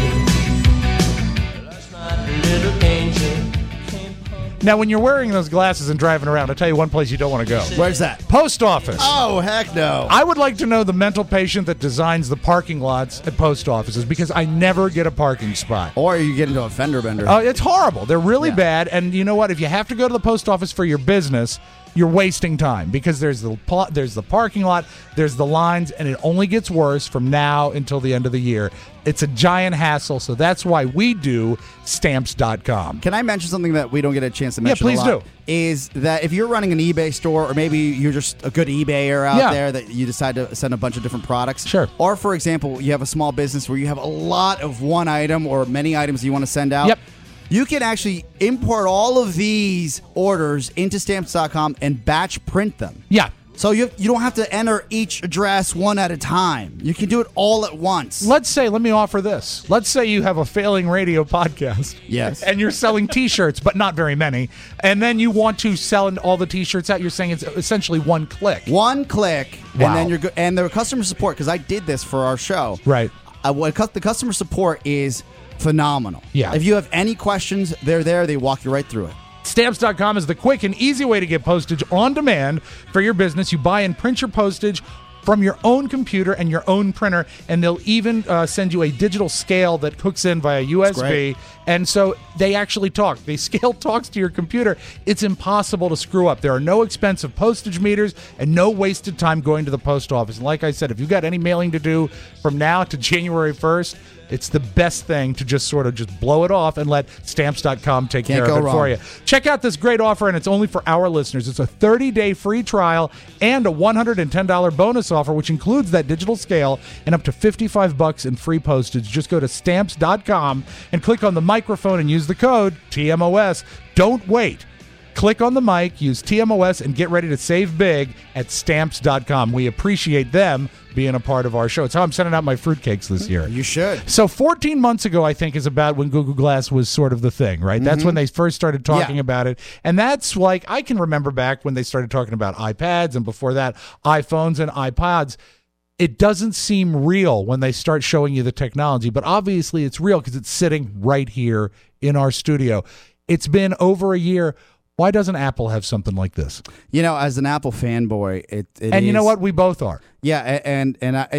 door. Last night, a little angel came home. Now, when you're wearing those glasses and driving around, I'll tell you one place you don't want to go. Where's that? Post office. Oh, heck no. I would like to know the mental patient that designs the parking lots at post offices, because I never get a parking spot. Or you get into a fender bender. Oh, it's horrible. They're really bad. And you know what? If you have to go to the post office for your business, you're wasting time, because there's the parking lot, there's the lines, and it only gets worse from now until the end of the year. It's a giant hassle, so that's why we do Stamps.com. Can I mention something that we don't get a chance to mention? Yeah, please do. Is that if you're running an eBay store, or maybe you're just a good eBayer out there that you decide to send a bunch of different products. Sure. Or, for example, you have a small business where you have a lot of one item or many items you want to send out. Yep. You can actually import all of these orders into Stamps.com and batch print them. Yeah. So you don't have to enter each address one at a time. You can do it all at once. Let me offer this. Let's say you have a failing radio podcast. Yes. And you're selling T-shirts, but not very many. And then you want to sell all the T-shirts out. You're saying it's essentially one click. One click, Wow. and then you're good. And the customer support, because I did this for our show. Right. The customer support is phenomenal. Yeah. If you have any questions, they're there. They walk you right through it. Stamps.com is the quick and easy way to get postage on demand for your business. You buy and print your postage from your own computer and your own printer, and they'll even send you a digital scale that hooks in via USB. And so they actually talk. The scale talks to your computer. It's impossible to screw up. There are no expensive postage meters and no wasted time going to the post office. And like I said, if you've got any mailing to do from now to January 1st, it's the best thing to just blow it off and let Stamps.com take care of it for you. Check out this great offer, and it's only for our listeners. It's a 30-day free trial and a $110 bonus offer, which includes that digital scale and up to $55 in free postage. Just go to Stamps.com and click on the microphone and use the code TMOS. Don't wait. Click on the mic, use TMOS, and get ready to save big at Stamps.com. We appreciate them being a part of our show. It's how I'm sending out my fruitcakes this year. You should. So 14 months ago, I think, is about when Google Glass was sort of the thing, right? That's when they first started talking about it. And that's like, I can remember back when they started talking about iPads, and before that, iPhones and iPods. It doesn't seem real when they start showing you the technology, but obviously it's real because it's sitting right here in our studio. It's been over a year. Why doesn't Apple have something like this? You know, as an Apple fanboy, it and you know what? We both are. Yeah, and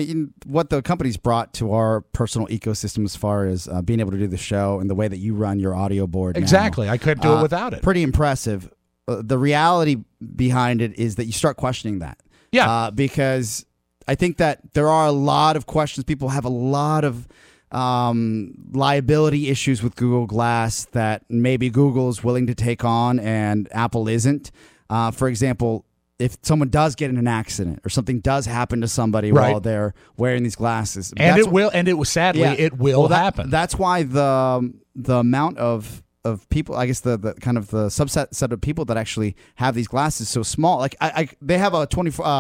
what the company's brought to our personal ecosystem as far as being able to do the show and the way that you run your audio board. Exactly. Now, I couldn't do it without it. Pretty impressive. The reality behind it is that you start questioning that. Yeah. Because I think that there are a lot of questions. People have a lot of liability issues with Google Glass that maybe Google is willing to take on and Apple isn't. For example, if someone does get in an accident or something does happen to somebody while they're wearing these glasses, and it will happen. That's why the amount of people, I guess the kind of the subset of people that actually have these glasses so small. Like they have a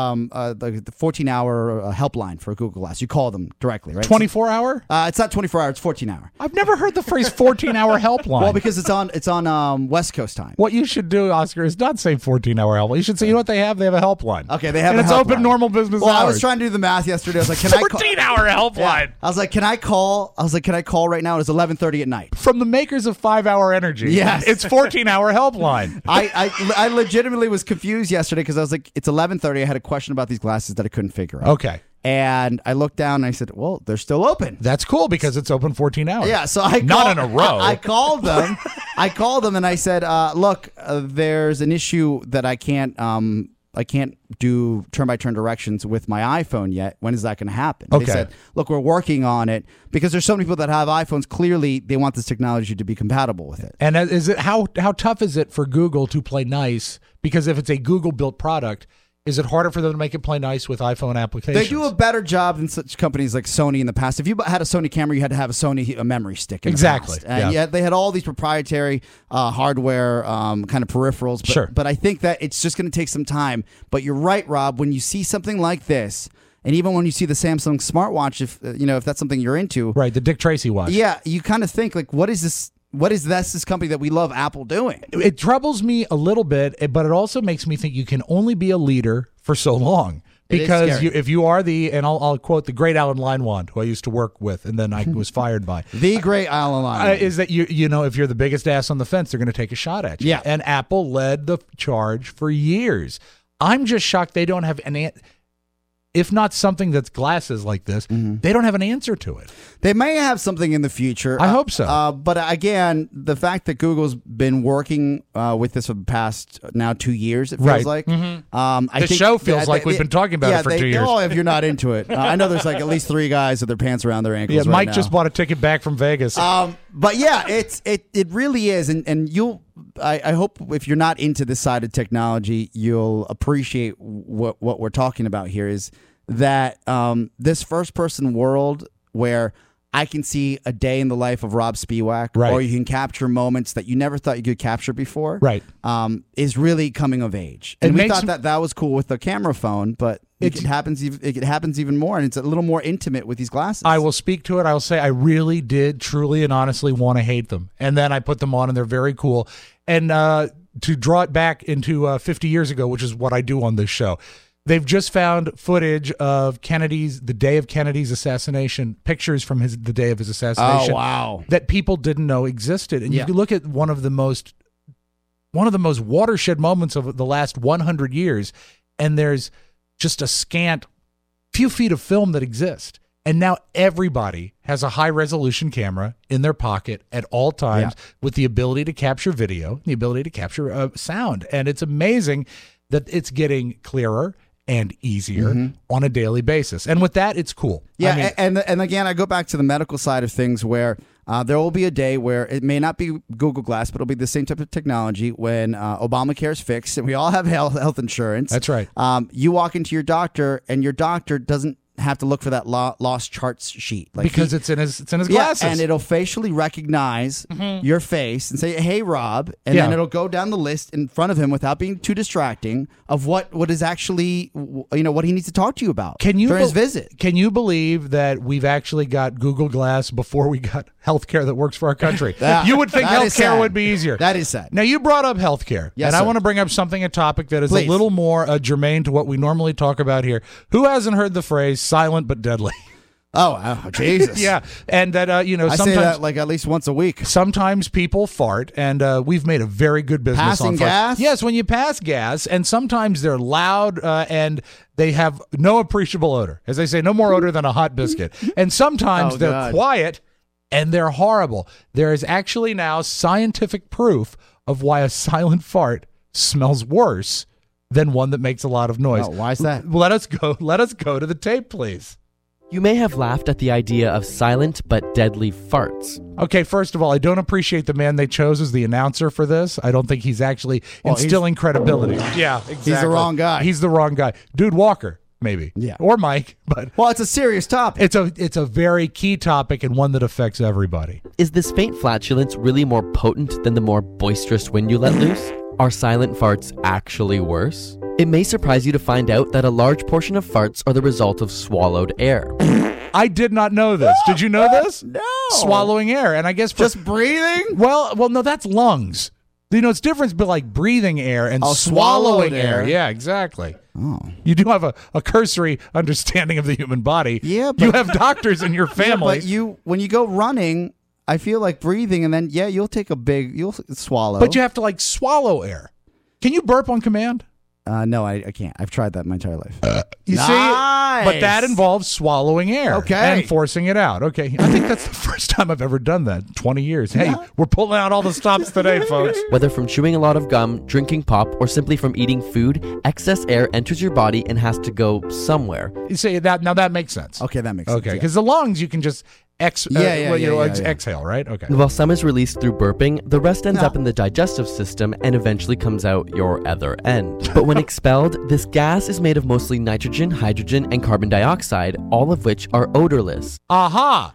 14-hour helpline for Google Glass. You call them directly, right? 24-hour? It's not 24 hour. It's 14-hour. I've never heard the phrase 14-hour helpline. Well, because it's on West Coast time. What you should do, Oscar, is not say 14-hour helpline. You should say, you know what they have? They have a helpline. Okay, they have. And a it's helpline. Open normal business hours. hours. I was trying to do the math yesterday. I was like, can I call? 14-hour helpline. Yeah. I was like, can I call? Can I call right now? It's 11:30 at night. From the makers of 5-Hour Energy. Yes. It's 14-hour helpline. I legitimately was confused yesterday because I was like, it's 11:30. I had a question about these glasses that I couldn't figure out. Okay. And I looked down and I said, well, they're still open. That's cool because it's open 14 hours. Yeah, so not in a row. I called them. I called them and I said, look, there's an issue that I can't do turn-by-turn directions with my iPhone yet. When is that going to happen? Okay. They said, look, we're working on it because there's so many people that have iPhones. Clearly, they want this technology to be compatible with it. And is it how tough is it for Google to play nice? Because if it's a Google-built product, is it harder for them to make it play nice with iPhone applications? They do a better job than such companies like Sony in the past. If you had a Sony camera, you had to have a memory stick. Exactly. The past. And yet they had all these proprietary hardware kind of peripherals. But, Sure. But I think that it's just going to take some time. But you're right, Rob. When you see something like this, and even when you see the Samsung smartwatch, if that's something you're into, right? The Dick Tracy watch. Yeah, you kind of think like, what is this? What is this company that we love, Apple, doing? It troubles me a little bit, but it also makes me think you can only be a leader for so long. Because if you are and I'll quote the great Alan Leinwand, who I used to work with, and then I was fired by. The great Alan Leinwand. Is that if you're the biggest ass on the fence, they're going to take a shot at you. Yeah. And Apple led the charge for years. I'm just shocked they don't have if not something that's glasses like this, they don't have an answer to it. They may have something in the future. I hope so. But again, the fact that Google's been working with this for the past now 2 years, it feels like. I the think show feels like we've been talking about it for 2 years. Oh, if you're not into it. I know there's like at least 3 guys with their pants around their ankles. Yeah, right Mike now. just bought a ticket back from Vegas. But yeah, it really is, and I hope if you're not into this side of technology, you'll appreciate what we're talking about here is that this first person world where I can see a day in the life of Rob Spiewak, right. or you can capture moments that you never thought you could capture before, right? Is really coming of age, and we thought that was cool with the camera phone, but it happens even more, and it's a little more intimate with these glasses. I will speak to it. I will say I really did truly and honestly want to hate them, and then I put them on, and they're very cool. And to draw it back into 50 years ago, which is what I do on this show. They've just found footage of the day of Kennedy's assassination, pictures from the day of his assassination. Oh, wow. That people didn't know existed. And you can look at one of the most watershed moments of the last 100 years, and there's just a scant few feet of film that exist. And now everybody has a high-resolution camera in their pocket at all times with the ability to capture video, the ability to capture sound. And it's amazing that it's getting clearer and easier on a daily basis. And with that, it's cool. Yeah, and again, I go back to the medical side of things where there will be a day where it may not be Google Glass, but it'll be the same type of technology when Obamacare is fixed and we all have health insurance. That's right. You walk into your doctor and your doctor doesn't have to look for that lost charts sheet because it's in his glasses, and it'll facially recognize your face and say, "Hey, Rob," and then it'll go down the list in front of him without being too distracting of what is actually what he needs to talk to you about during his visit. Can you believe that we've actually got Google Glass before we got healthcare that works for our country? You would think healthcare would be easier. That is sad. Now you brought up healthcare, yes, and I want to bring up a topic that is a little more germane to what we normally talk about here. Who hasn't heard the phrase "silent but deadly"? Oh, Jesus. Yeah, and that I sometimes say that like at least once a week. Sometimes people fart, and we've made a very good business Passing on gas. Yes, when you pass gas, and sometimes they're loud and they have no appreciable odor. As they say, no more odor than a hot biscuit. And sometimes they're quiet and they're horrible. There is actually now scientific proof of why a silent fart smells worse than one that makes a lot of noise. Oh, why is that? Let us go to the tape, please. You may have laughed at the idea of silent but deadly farts. Okay, first of all, I don't appreciate the man they chose as the announcer for this. I don't think he's actually instilling credibility. Yeah, exactly. He's the wrong guy. He's the wrong guy. Dude Walker, maybe. Yeah. Or Mike, but well, it's a serious topic. It's a very key topic and one that affects everybody. Is this faint flatulence really more potent than the more boisterous wind you let loose? Are silent farts actually worse? It may surprise you to find out that a large portion of farts are the result of swallowed air. I did not know this. Did you know this? No. Swallowing air. And I guess just breathing? Well, no, that's lungs. It's different, but like breathing air and swallowing air. Yeah, exactly. Oh. You do have a cursory understanding of the human body. Yeah, but you have doctors in your family. Yeah, but when you go running, I feel like breathing, and then you'll swallow. But you have to swallow air. Can you burp on command? No, I can't. I've tried that my entire life. You Nice. see, but that involves swallowing air Okay. and forcing it out. Okay, I think that's the first time I've ever done that. 20 years. Hey, we're pulling out all the stops today, folks. Whether from chewing a lot of gum, drinking pop, or simply from eating food, excess air enters your body and has to go somewhere. You see that now? That makes sense. Okay, that makes sense. Okay, because the lungs you can just exhale, right? Okay. While some is released through burping, the rest ends up in the digestive system and eventually comes out your other end. But when expelled, this gas is made of mostly nitrogen, hydrogen, and carbon dioxide, all of which are odorless. Aha!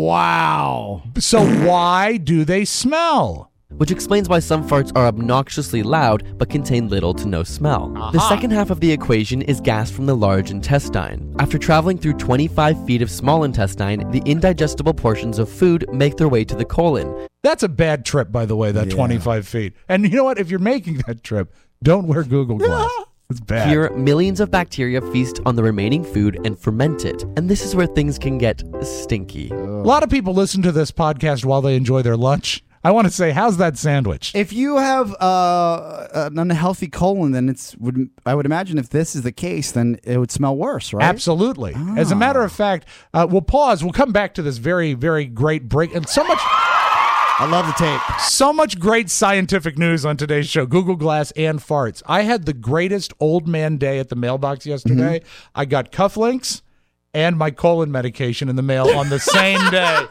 Wow. So why do they smell? Which explains why some farts are obnoxiously loud but contain little to no smell. The second half of the equation is gas from the large intestine. After traveling through 25 feet of small intestine, the indigestible portions of food make their way to the colon. That's a bad trip, by the way, that 25 feet. And you know what? If you're making that trip, don't wear Google Glass. It's bad. Here, millions of bacteria feast on the remaining food and ferment it. And this is where things can get stinky. A lot of people listen to this podcast while they enjoy their lunch. I want to say, how's that sandwich? If you have an unhealthy colon, then I would imagine if this is the case, then it would smell worse, right? Absolutely. As a matter of fact, we'll pause. We'll come back to this very, very great break. And so much... I love the tape. So much great scientific news on today's show. Google Glass and farts. I had the greatest old man day at the mailbox yesterday. I got cufflinks and my colon medication in the mail on the same day.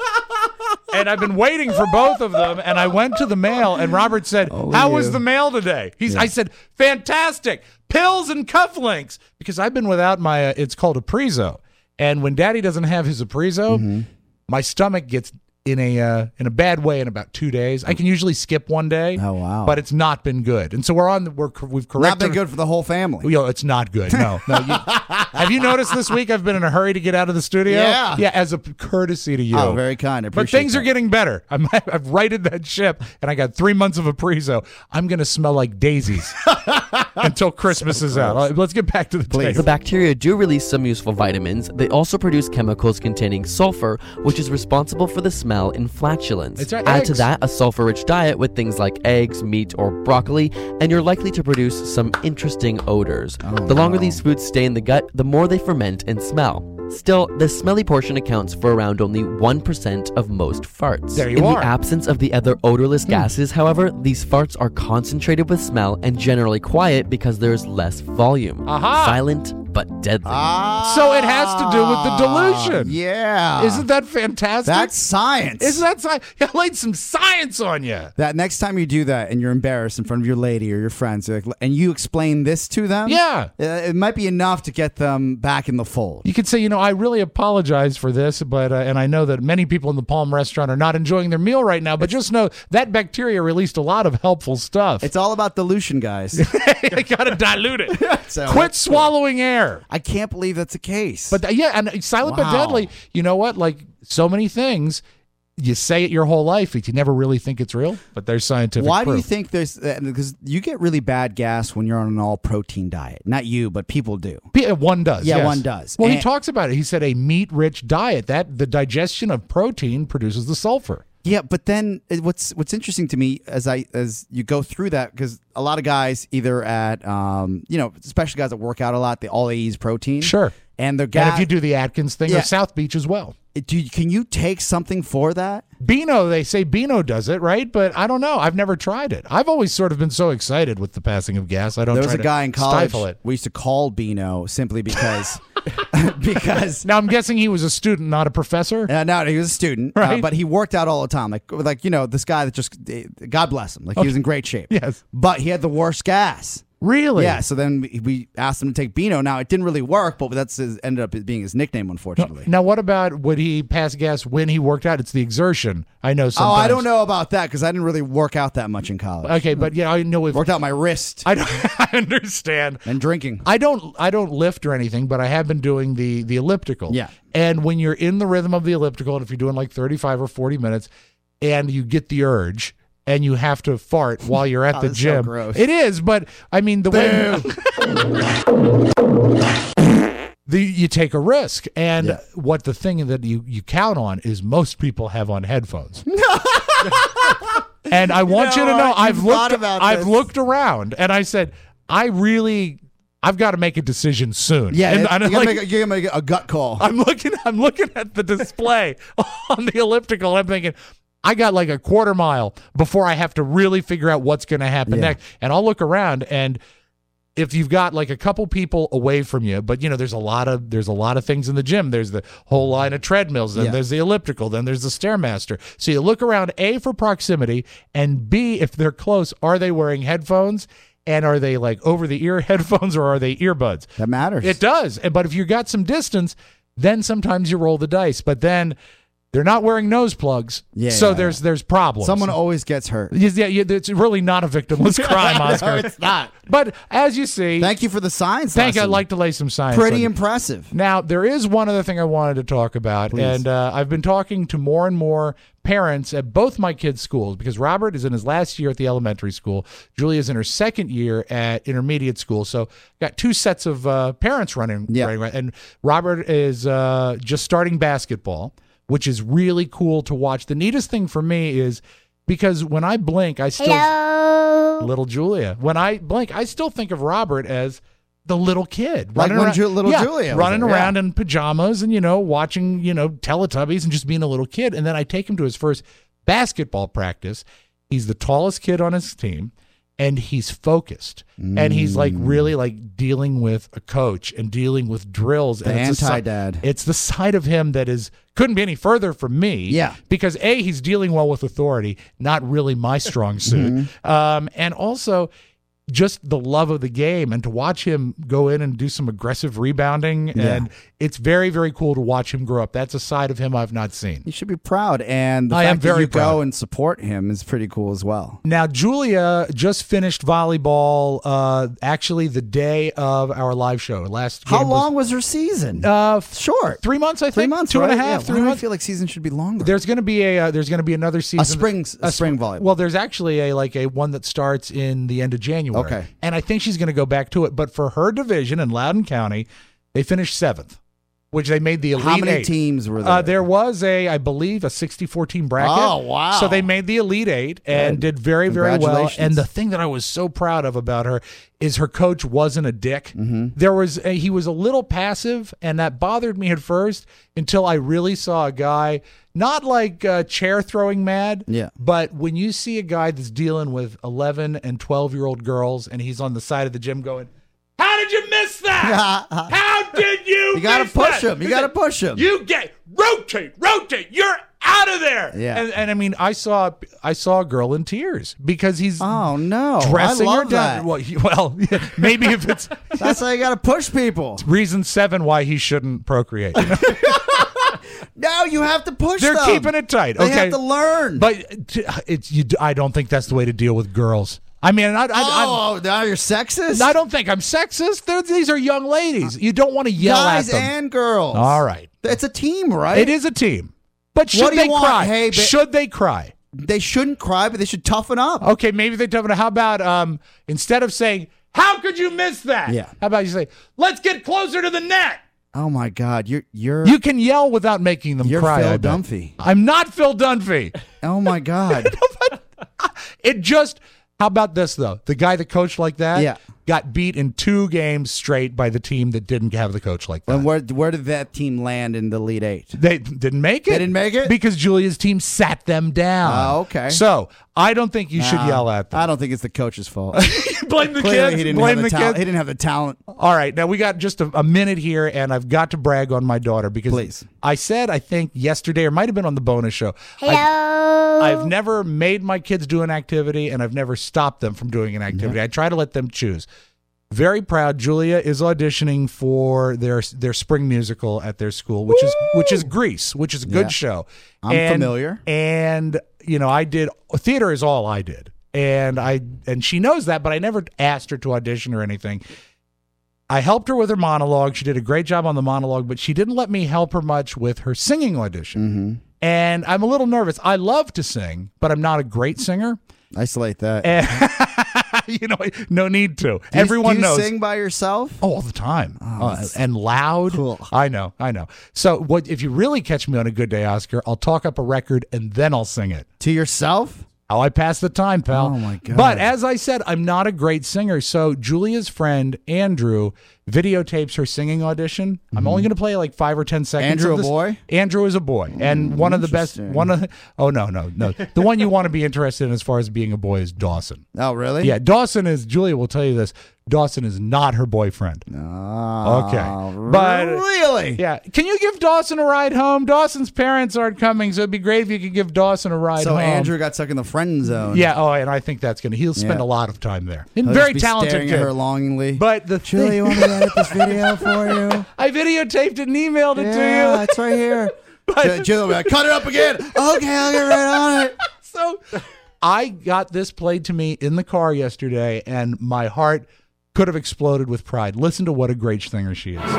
And I've been waiting for both of them. And I went to the mail, and Robert said, "How was the mail today?" I said, "Fantastic. Pills and cufflinks." Because I've been without my, it's called Aprizo. And when Daddy doesn't have his Aprizo, my stomach gets in a bad way in about 2 days. I can usually skip one day. Oh, wow. But it's not been good. And so we've corrected. Not been good for the whole family. You know, it's not good. No. Have you noticed this week I've been in a hurry to get out of the studio? Yeah. Yeah, as a courtesy to you. Oh, very kind. I But appreciate things are getting better. I've righted that ship, and I got 3 months of Aprizo. I'm going to smell like daisies until Christmas is out. All right, let's get back to the tape. The bacteria do release some useful vitamins. They also produce chemicals containing sulfur, which is responsible for the smell and flatulence. It's our Add to eggs. that a sulfur-rich diet with things like eggs, meat, or broccoli, and you're likely to produce some interesting odors. The longer these foods stay in the gut, the more they ferment and smell. Still, the smelly portion accounts for around only 1% of most farts. There you In are. the absence of the other odorless gases, however, these farts are concentrated with smell and generally quiet because there's less volume. Aha. Silent but deadly. So it has to do with the dilution. Yeah. Isn't that fantastic? That's science. Isn't that science? I laid some science on you. That next time you do that and you're embarrassed in front of your lady or your friends, you're like, and you explain this to them, Yeah. it might be enough to get them back in the fold. You could say, I really apologize for this, but and I know that many people in the Palm restaurant are not enjoying their meal right now, but just know that bacteria released a lot of helpful stuff. It's all about dilution, guys. You got to dilute it. So- Quit swallowing air. I can't believe that's the case. But and silent but Wow. deadly, you know what? Like so many things, you say it your whole life, but you never really think it's real, but there's scientific Why do you proof. think there's... Because you get really bad gas when you're on an all-protein diet. Not you, but people do. One does. Yeah, yes. one does. Well, he And- talks about it. He said a meat-rich diet, that the digestion of protein produces the sulfur. Yeah, but then what's interesting to me as you go through that, because a lot of guys either at especially guys that work out a lot, they all eat protein. Sure. And they're And if you do the Atkins thing, Yeah. or South Beach as well. can you take something for that? Beano, they say Beano does it, right? But I don't know. I've never tried it. I've always sort of been so excited with the passing of gas. I don't. There was try a guy to in college stifle it. we used to call Beano simply because because Now I'm guessing he was a student, not a professor. no, he was a student, Right. but he worked out all the time. Like this guy that just God bless him, he was in great shape. Yes. But he had the worst gas. Really? Yeah, so then we asked him to take Beano. Now, it didn't really work, but ended up being his nickname, unfortunately. Now, what about would he pass gas when he worked out? It's the exertion. I know sometimes. Oh, I don't know about that because I didn't really work out that much in college. Okay, but I know if Worked out my wrist I understand. and drinking. I don't lift or anything, but I have been doing the elliptical. Yeah. And when you're in the rhythm of the elliptical, and if you're doing like 35 or 40 minutes, and you get the urge, and you have to fart while you're at the that's so gym. gross. It is, but I mean the way you take a risk, and what the thing that you count on is most people have on headphones. And I want you to know you've thought about I've this. looked around, and I said I really I've got to make a decision soon. Yeah, And you I'm gotta like, make you're gonna make a gut call. I'm looking at the display on the elliptical. I'm thinking, I got like a quarter mile before I have to really figure out what's going to happen next. And I'll look around, and if you've got like a couple people away from you, but there's a lot of things in the gym. There's the whole line of treadmills, then there's the elliptical, then there's the Stairmaster. So you look around, A, for proximity, and B, if they're close, are they wearing headphones? And are they like over-the-ear headphones, or are they earbuds? That matters. It does. But if you've got some distance, then sometimes you roll the dice. But then they're not wearing nose plugs, so there's problems. Someone always gets hurt. Yeah, it's really not a victimless crime, Oscar. No, it's not. But as you see, Thank you for the science. I'd lesson. like to lay some science. Pretty on you. impressive. Now, there is one other thing I wanted to talk about, and I've been talking to more and more parents at both my kids' schools, because Robert is in his last year at the elementary school. Julia's in her second year at intermediate school. So got two sets of parents running. And Robert is just starting basketball, which is really cool to watch. The neatest thing for me is because when I blink, I still... Hello. Little Julia. When I blink, I still think of Robert as the little kid. Like running when around, Julia was running there, around in pajamas and, watching, Teletubbies and just being a little kid. And then I take him to his first basketball practice. He's the tallest kid on his team. And he's focused, and he's like really like dealing with a coach and dealing with drills. The anti-dad. It's the side of him that couldn't be any further from me. Yeah. Because A, he's dealing well with authority, not really my strong suit. And also just the love of the game, and to watch him go in and do some aggressive rebounding. And it's very, very cool to watch him grow up. That's a side of him I've not seen. You should be proud, and the I am fact that very you proud. go and support him is pretty cool as well. Now, Julia just finished volleyball actually the day of our live show. How long was her season? Short. 3 months, I think. 3 months, 2.5, right? 3 Why do I months. feel like season should be longer. There's going to be another season. A spring volleyball. Well, there's actually a one that starts in the end of January. Okay. And I think she's going to go back to it. But for her division in Loudoun County, they finished 7th, which they made the Elite How many 8. teams were there? There was I believe, a 64 team bracket. Oh, wow. So they made the Elite 8 and did very, very well. Congratulations. And the thing that I was so proud of about her is her coach wasn't a dick. He was a little passive, and that bothered me at first until I really saw a guy, not like chair throwing mad, but when you see a guy that's dealing with 11 and 12-year-old girls, and he's on the side of the gym going, "How did you miss that? How did you You got to miss push that?" him. You got to push him. You rotate. You're out of there. Yeah. And I mean, I saw a girl in tears because he's Oh no! dressing I her love down. that. Well, maybe if it's That's how you got to push people. reason 7 why he shouldn't procreate. No, you have to push They're them. keeping it tight. They Okay, have to learn. But I don't think that's the way to deal with girls. I mean, now you're sexist? I don't think I'm sexist. These are young ladies. You don't want to yell Guys at them. and girls. All right. It's a team, right? It is a team. But What should do you they want? cry? Hey, should they cry? They shouldn't cry, but they should toughen up. Okay, maybe they toughen up. How about instead of saying, "How could you miss that?" Yeah. How about you say, "Let's get closer to the net." Oh my God, you're You can yell without making them you're cry. Phil I bet. Dunphy. I'm not Phil Dunphy. Oh my God. It just. How about this though? The guy that coached like that, Yeah. got beat in 2 games straight by the team that didn't have the coach like that. And where did that team land in the Elite 8? They didn't make it. They didn't make it? Because Julia's team sat them down. Oh, okay. So I don't think you should yell at them. I don't think it's the coach's fault. Blame the Clearly, kids. he didn't Blame have the the talent. kids. He didn't have the talent. All right, now we got just a minute here, and I've got to brag on my daughter because Please. I said, I think yesterday, or might have been on the bonus show, Hello. I've never made my kids do an activity, and I've never stopped them from doing an activity. I try to let them choose. Very proud. Julia is auditioning for their spring musical at their school, which is Grease, which is a good show. I'm familiar. And I did theater is all I did, and she knows that, but I never asked her to audition or anything. I helped her with her monologue. She did a great job on the monologue, but she didn't let me help her much with her singing audition. And I'm a little nervous. I love to sing, but I'm not a great singer. Isolate that. No need to. Everyone knows. Sing by yourself? Oh, all the time. And loud. Cool. I know. So if you really catch me on a good day, Oscar, I'll talk up a record and then I'll sing it. To yourself? How I pass the time, pal. Oh, my God. But as I said, I'm not a great singer. So Julia's friend, Andrew, videotapes her singing audition. I'm only going to play like 5 or 10 seconds Andrew of this. a boy? Andrew is a boy. And one of the best, interesting. The one you want to be interested in as far as being a boy is Dawson. Oh, really? Yeah, Dawson is, Julia will tell you this, Dawson is not her boyfriend. Oh, Okay. But really? yeah. Can you give Dawson a ride home? Dawson's parents aren't coming, so it'd be great if you could give Dawson a ride So home. Andrew got stuck in the friend zone. Yeah, and I think that's he'll spend Yeah. a lot of time there. And He'll very just be talented staring kid. at her longingly. But the Julie, thing, you want me to edit this video for you? I videotaped it and emailed it to Yeah, you. it's right here. But- Julie will be like, cut it up again. Okay, I'll get right on it. So I got this played to me in the car yesterday, and my heart could have exploded with pride. Listen to what a great singer she is. Don't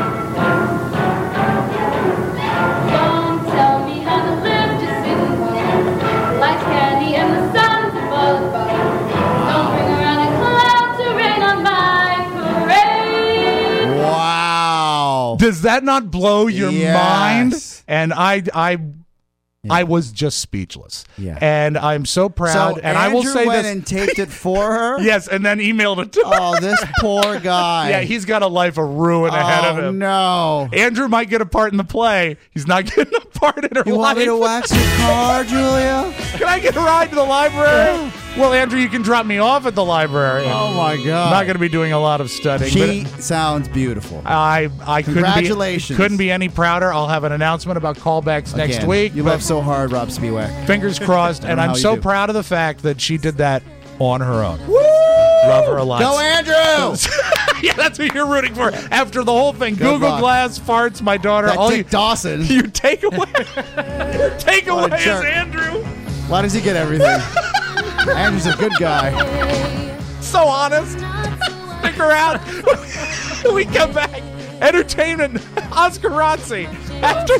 tell me how to live, just sit and walk. Like candy and the sun's above the bar. Don't bring around a cloud to rain on my parade. Wow. Does that not blow your Yes. mind? And I was just speechless. Yeah. And I'm so proud. So and I will Andrew say went this. and taped it for her? Yes, and then emailed it to her. Oh, this poor guy. Yeah, he's got a life of ruin ahead of him. No. Andrew might get a part in the play. He's not getting a part in her You life. want me to wax your car, Julia? Can I get a ride to the library? Well, Andrew, you can drop me off at the library. Oh, my I'm God. not going to be doing a lot of studying. She sounds beautiful. but I Congratulations. couldn't be any prouder. I'll have an announcement about callbacks next Again, week. You but love so hard, Rob Spiewak. fingers crossed, and know I'm how you so do. proud of the fact that she did that on her own. Love her a lot. Go, Andrew! Yeah, that's what you're rooting for. After the whole thing, Good Google luck. Glass, farts, my daughter, That all Dick Dawson. you take away. Your takeaway is jerk. Andrew. Why does he get everything? Andrew's a good guy. So honest. Stick around. We come back. Entertainment. Oscar Razzi. After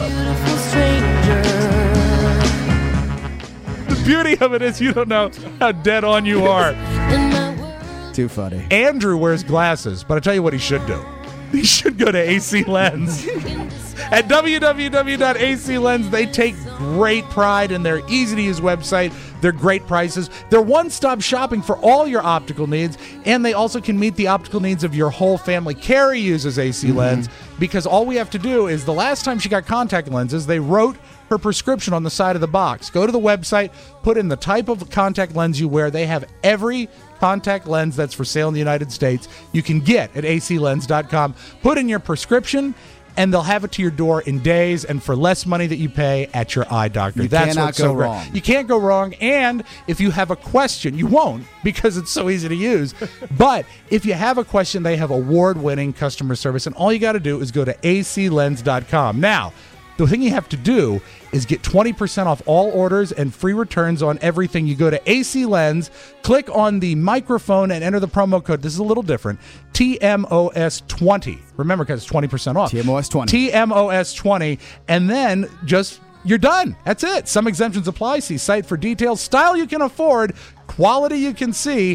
the beauty of it is you don't know how dead on you are. Too funny. Andrew wears glasses, but I tell you what he should do. He should go to AC Lens. At www.AC Lens, they take great pride in their easy-to-use website, their great prices, their one-stop shopping for all your optical needs, and they also can meet the optical needs of your whole family. Carrie uses AC Lens because all we have to do is the last time she got contact lenses, they wrote her prescription on the side of the box. Go to the website, put in the type of contact lens you wear. They have every contact lens that's for sale in the United States you can get at aclens.com. Put in your prescription, and they'll have it to your door in days and for less money that you pay at your eye doctor. You That's cannot what's so go great. wrong. You can't go wrong. And if you have a question, you won't because it's so easy to use. But if you have a question, they have award-winning customer service, and all you got to do is go to aclens.com. Now, the thing you have to do is get 20% off all orders and free returns on everything. You go to AC Lens, click on the microphone, and enter the promo code. This is a little different. TMOS20. Remember, because it's 20% off. TMOS20. TMOS20. And then just, you're done. That's it. Some exemptions apply. See site for details. Style you can afford. Quality you can see.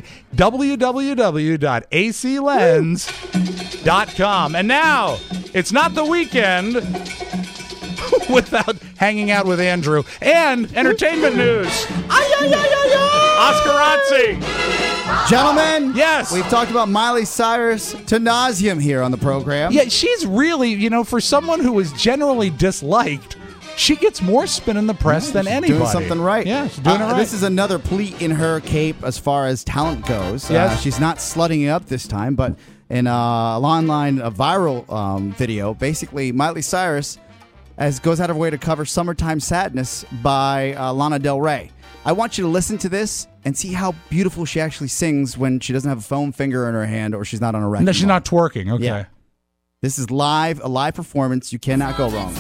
www.aclens.com. And now, it's not the weekend without hanging out with Andrew. And entertainment news. Oscar Razzi. Gentlemen, yes, we've talked about Miley Cyrus to nauseum here on the program. Yeah, she's really, for someone who is generally disliked, she gets more spin in the press than anybody. Doing something right. Yeah, she's doing it right. This is another pleat in her cape as far as talent goes. Yes. She's not slutting it up this time, but in a viral video, basically Miley Cyrus goes out of her way to cover Summertime Sadness by Lana Del Rey. I want you to listen to this and see how beautiful she actually sings when she doesn't have a foam finger in her hand or she's not on a record. No, she's not twerking. Okay. Yeah. This is a live performance. You cannot go wrong.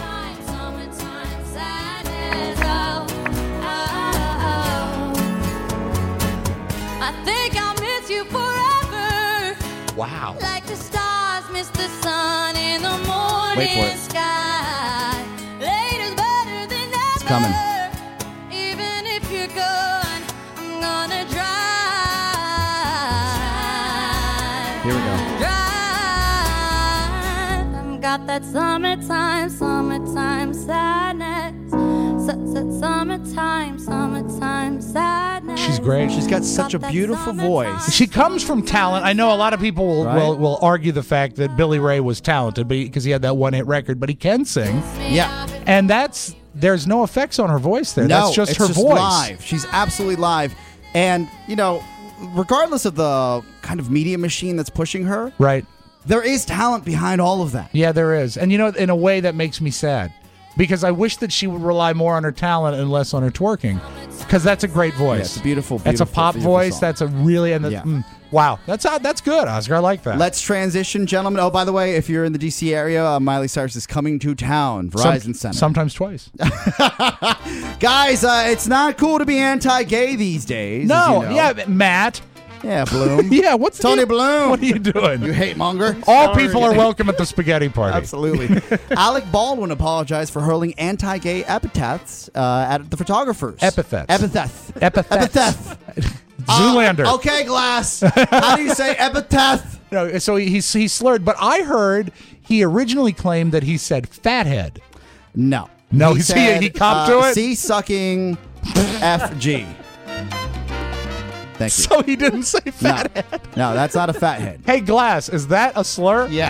I think I'll miss you forever. Wow. Like the stars miss the sun in the morning Wait for it. sky. Later's better than ever. It's coming. Even if you're gone, I'm gonna drive. Here we go. Drive. I've got that summertime sadness. Summertime, sadness. She's great. She's got such a beautiful voice. She comes from talent. I know a lot of people will argue the fact that Billy Ray was talented because he had that one-hit record, but he can sing. Yeah. And there's no effects on her voice there. No, that's just it's her just voice. live. She's absolutely live. And, regardless of the kind of media machine that's pushing her, Right. there is talent behind all of that. Yeah, there is. And, in a way that makes me sad. Because I wish that she would rely more on her talent and less on her twerking. Because that's a great voice. Yeah, it's a beautiful, That's a beautiful, pop beautiful voice. song. That's a really... wow. That's good, Oscar. I like that. Let's transition, gentlemen. Oh, by the way, if you're in the D.C. area, Miley Cyrus is coming to town. Verizon Center. Sometimes twice. Guys, it's not cool to be anti-gay these days. No. as you know. Yeah, Matt. Yeah, Bloom. Yeah, what's Tony Bloom? What are you doing? You hate monger. All people are welcome at the spaghetti party. Absolutely. Alec Baldwin apologized for hurling anti-gay epithets at the photographers. Epithets. Epitheth. Zoolander. Okay, Glass. How do you say epithet? No, so he slurred, but I heard he originally claimed that he said fathead. No. No, he said, he copped to it? C-sucking FG. Thank you. So he didn't say fathead. No, that's not a fathead. Hey, Glass, is that a slur? Yeah.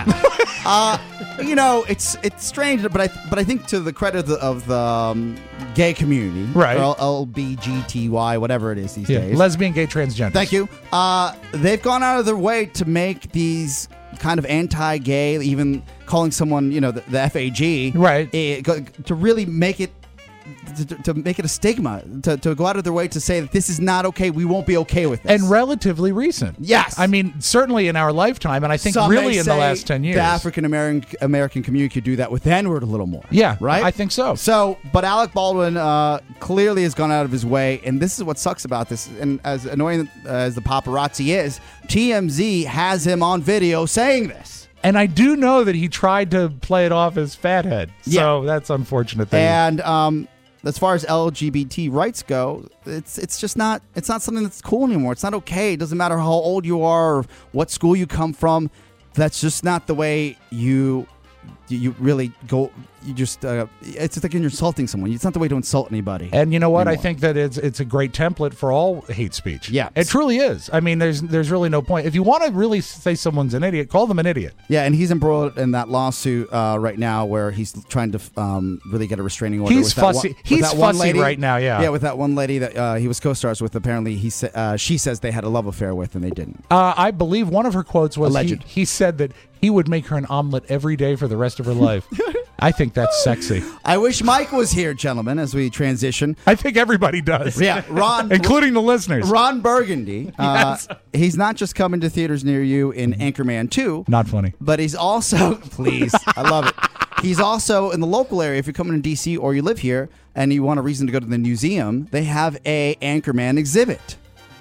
It's strange, but I think to the credit of the gay community, Right. or LBGTY, whatever it is these days. Lesbian, gay, transgender. Thank you. They've gone out of their way to make these kind of anti-gay, even calling someone, the FAG, Right. To really make it. To make it a stigma, to go out of their way to say that this is not okay, we won't be okay with this. And relatively recent. Yes. I mean, certainly in our lifetime, and I think Some really may in the say last 10 years. The African American community could do that with the N-word a little more. Yeah, right? I think so. So, but Alec Baldwin clearly has gone out of his way, and this is what sucks about this, and as annoying as the paparazzi is, TMZ has him on video saying this. And I do know that he tried to play it off as fathead. So that's unfortunate. And as far as LGBT rights go, it's just not something that's cool anymore. It's not okay. It doesn't matter how old you are or what school you come from. That's just not the way you really go. You just it's like you're insulting someone. It's not the way to insult anybody. And you know what? anymore. I think that it's a great template for all hate speech. Yeah. It truly is. I mean, there's really no point. If you want to really say someone's an idiot, call them an idiot. Yeah, and he's embroiled in that lawsuit right now where he's trying to really get a restraining order. He's with fussy. He's He's one fussy lady, right now, yeah. Yeah, with that one lady that he was co-stars with. Apparently, she says they had a love affair with, and they didn't. I believe one of her quotes was Alleged. he said that he would make her an omelet every day for the rest of her life. I think that's sexy. I wish Mike was here, gentlemen, as we transition. I think everybody does. Yeah, Ron, including the listeners. Ron Burgundy. Yes. He's not just coming to theaters near you in Anchorman 2. Not funny. But he's also, please, I love it. He's also in the local area. If you're coming to D.C. or you live here and you want a reason to go to the museum, they have a Anchorman exhibit.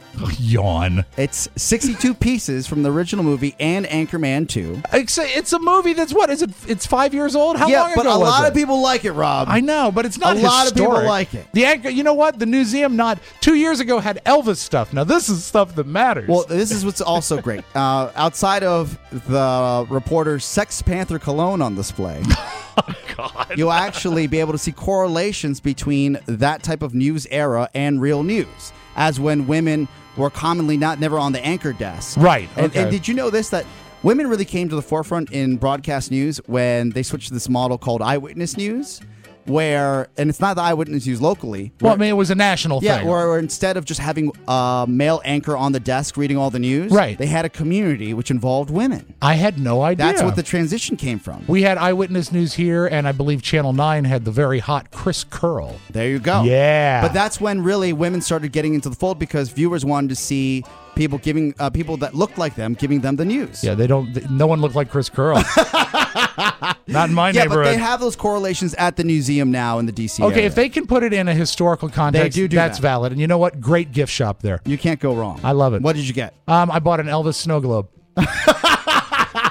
Yawn. It's 62 pieces from the original movie and Anchorman 2. It's a movie that's what? Is it? It's 5 years old? How long ago but a was lot it? of people like it, Rob. I know, but it's not A lot of people historic. like it. The anchor, you know what? The museum 2 years ago had Elvis stuff. Now this is stuff that matters. Well, this is what's also great. Outside of the reporter's Sex Panther cologne on display, God. you'll actually be able to see correlations between that type of news era and real news, as when women were commonly never on the anchor desk. Right. And, Okay. and did you know this, that women really came to the forefront in broadcast news when they switched to this model called eyewitness news, and it's not the eyewitness news locally. Well, I mean, it was a national Yeah, thing. where instead of just having a male anchor on the desk reading all the news, Right. they had a community which involved women. I had no idea. That's what the transition came from. We had Eyewitness News here, and I believe Channel 9 had the very hot Chris Curl. There you go. Yeah. But that's when really women started getting into the fold because viewers wanted to see people giving people that looked like them giving them the news. Yeah, no one looked like Chris Curl. Not in my Yeah, neighborhood. but they have those correlations at the museum now in the DC Okay, area. if they can put it in a historical context, do that's that. valid. And you know what? Great gift shop there. You can't go wrong. I love it. What did you get? I bought an Elvis snow globe.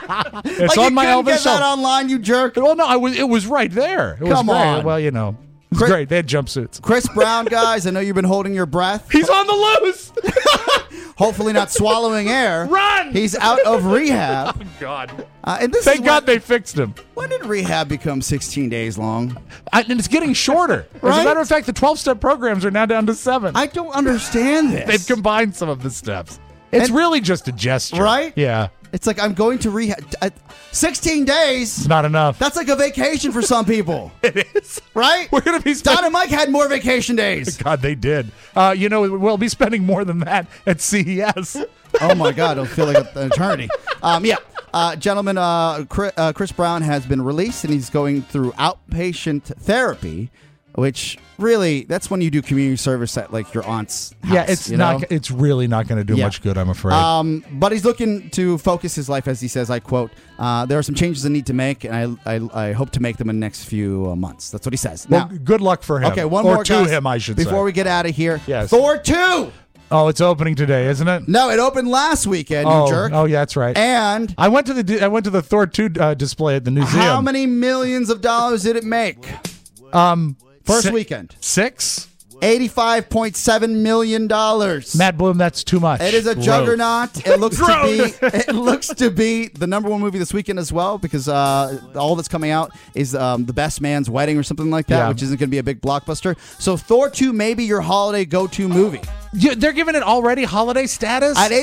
It's Like on you my couldn't Elvis get shelf. that online, you jerk. Well, no, it was right there. It was Come great. on. Well, you know. It's great. They had jumpsuits. Chris Brown, guys, I know you've been holding your breath. He's on the loose. Hopefully not swallowing air. Run! He's out of rehab. Oh, God. Thank God they fixed him. When did rehab become 16 days long? And it's getting shorter. As Right? a matter of fact, the 12-step programs are now down to 7. I don't understand this. They've combined some of the steps. It's really just a gesture. Right? Yeah. It's like I'm going to rehab. 16 days. It's not enough. That's like a vacation for some people. It is. Right? We're going to be Don and Mike had more vacation days. God, they did. We'll be spending more than that at CES. Oh, my God. It'll feel like an eternity. Gentlemen, Chris Brown has been released, and he's going through outpatient therapy, which really, that's when you do community service at, like, your aunt's house. Yeah, it's really not going to do much good, I'm afraid. But he's looking to focus his life, as he says, I quote, there are some changes I need to make, and I hope to make them in the next few months. That's what he says. Well, good luck for him. Okay, one or more, to guys, him, I should say. before we get out of here. Yes. Thor 2! Oh, it's opening today, isn't it? No, it opened last weekend, you jerk. Oh, yeah, that's right. And I went to the Thor 2 display at the museum. how many millions of dollars did it make? First weekend. 6? $85.7 million. Matt Bloom, that's too much. It is a juggernaut. It looks to be the number one movie this weekend as well, because all that's coming out is The Best Man's Wedding or something like that, which isn't going to be a big blockbuster. So Thor 2 may be your holiday go-to movie. Yeah, they're giving it already holiday status? At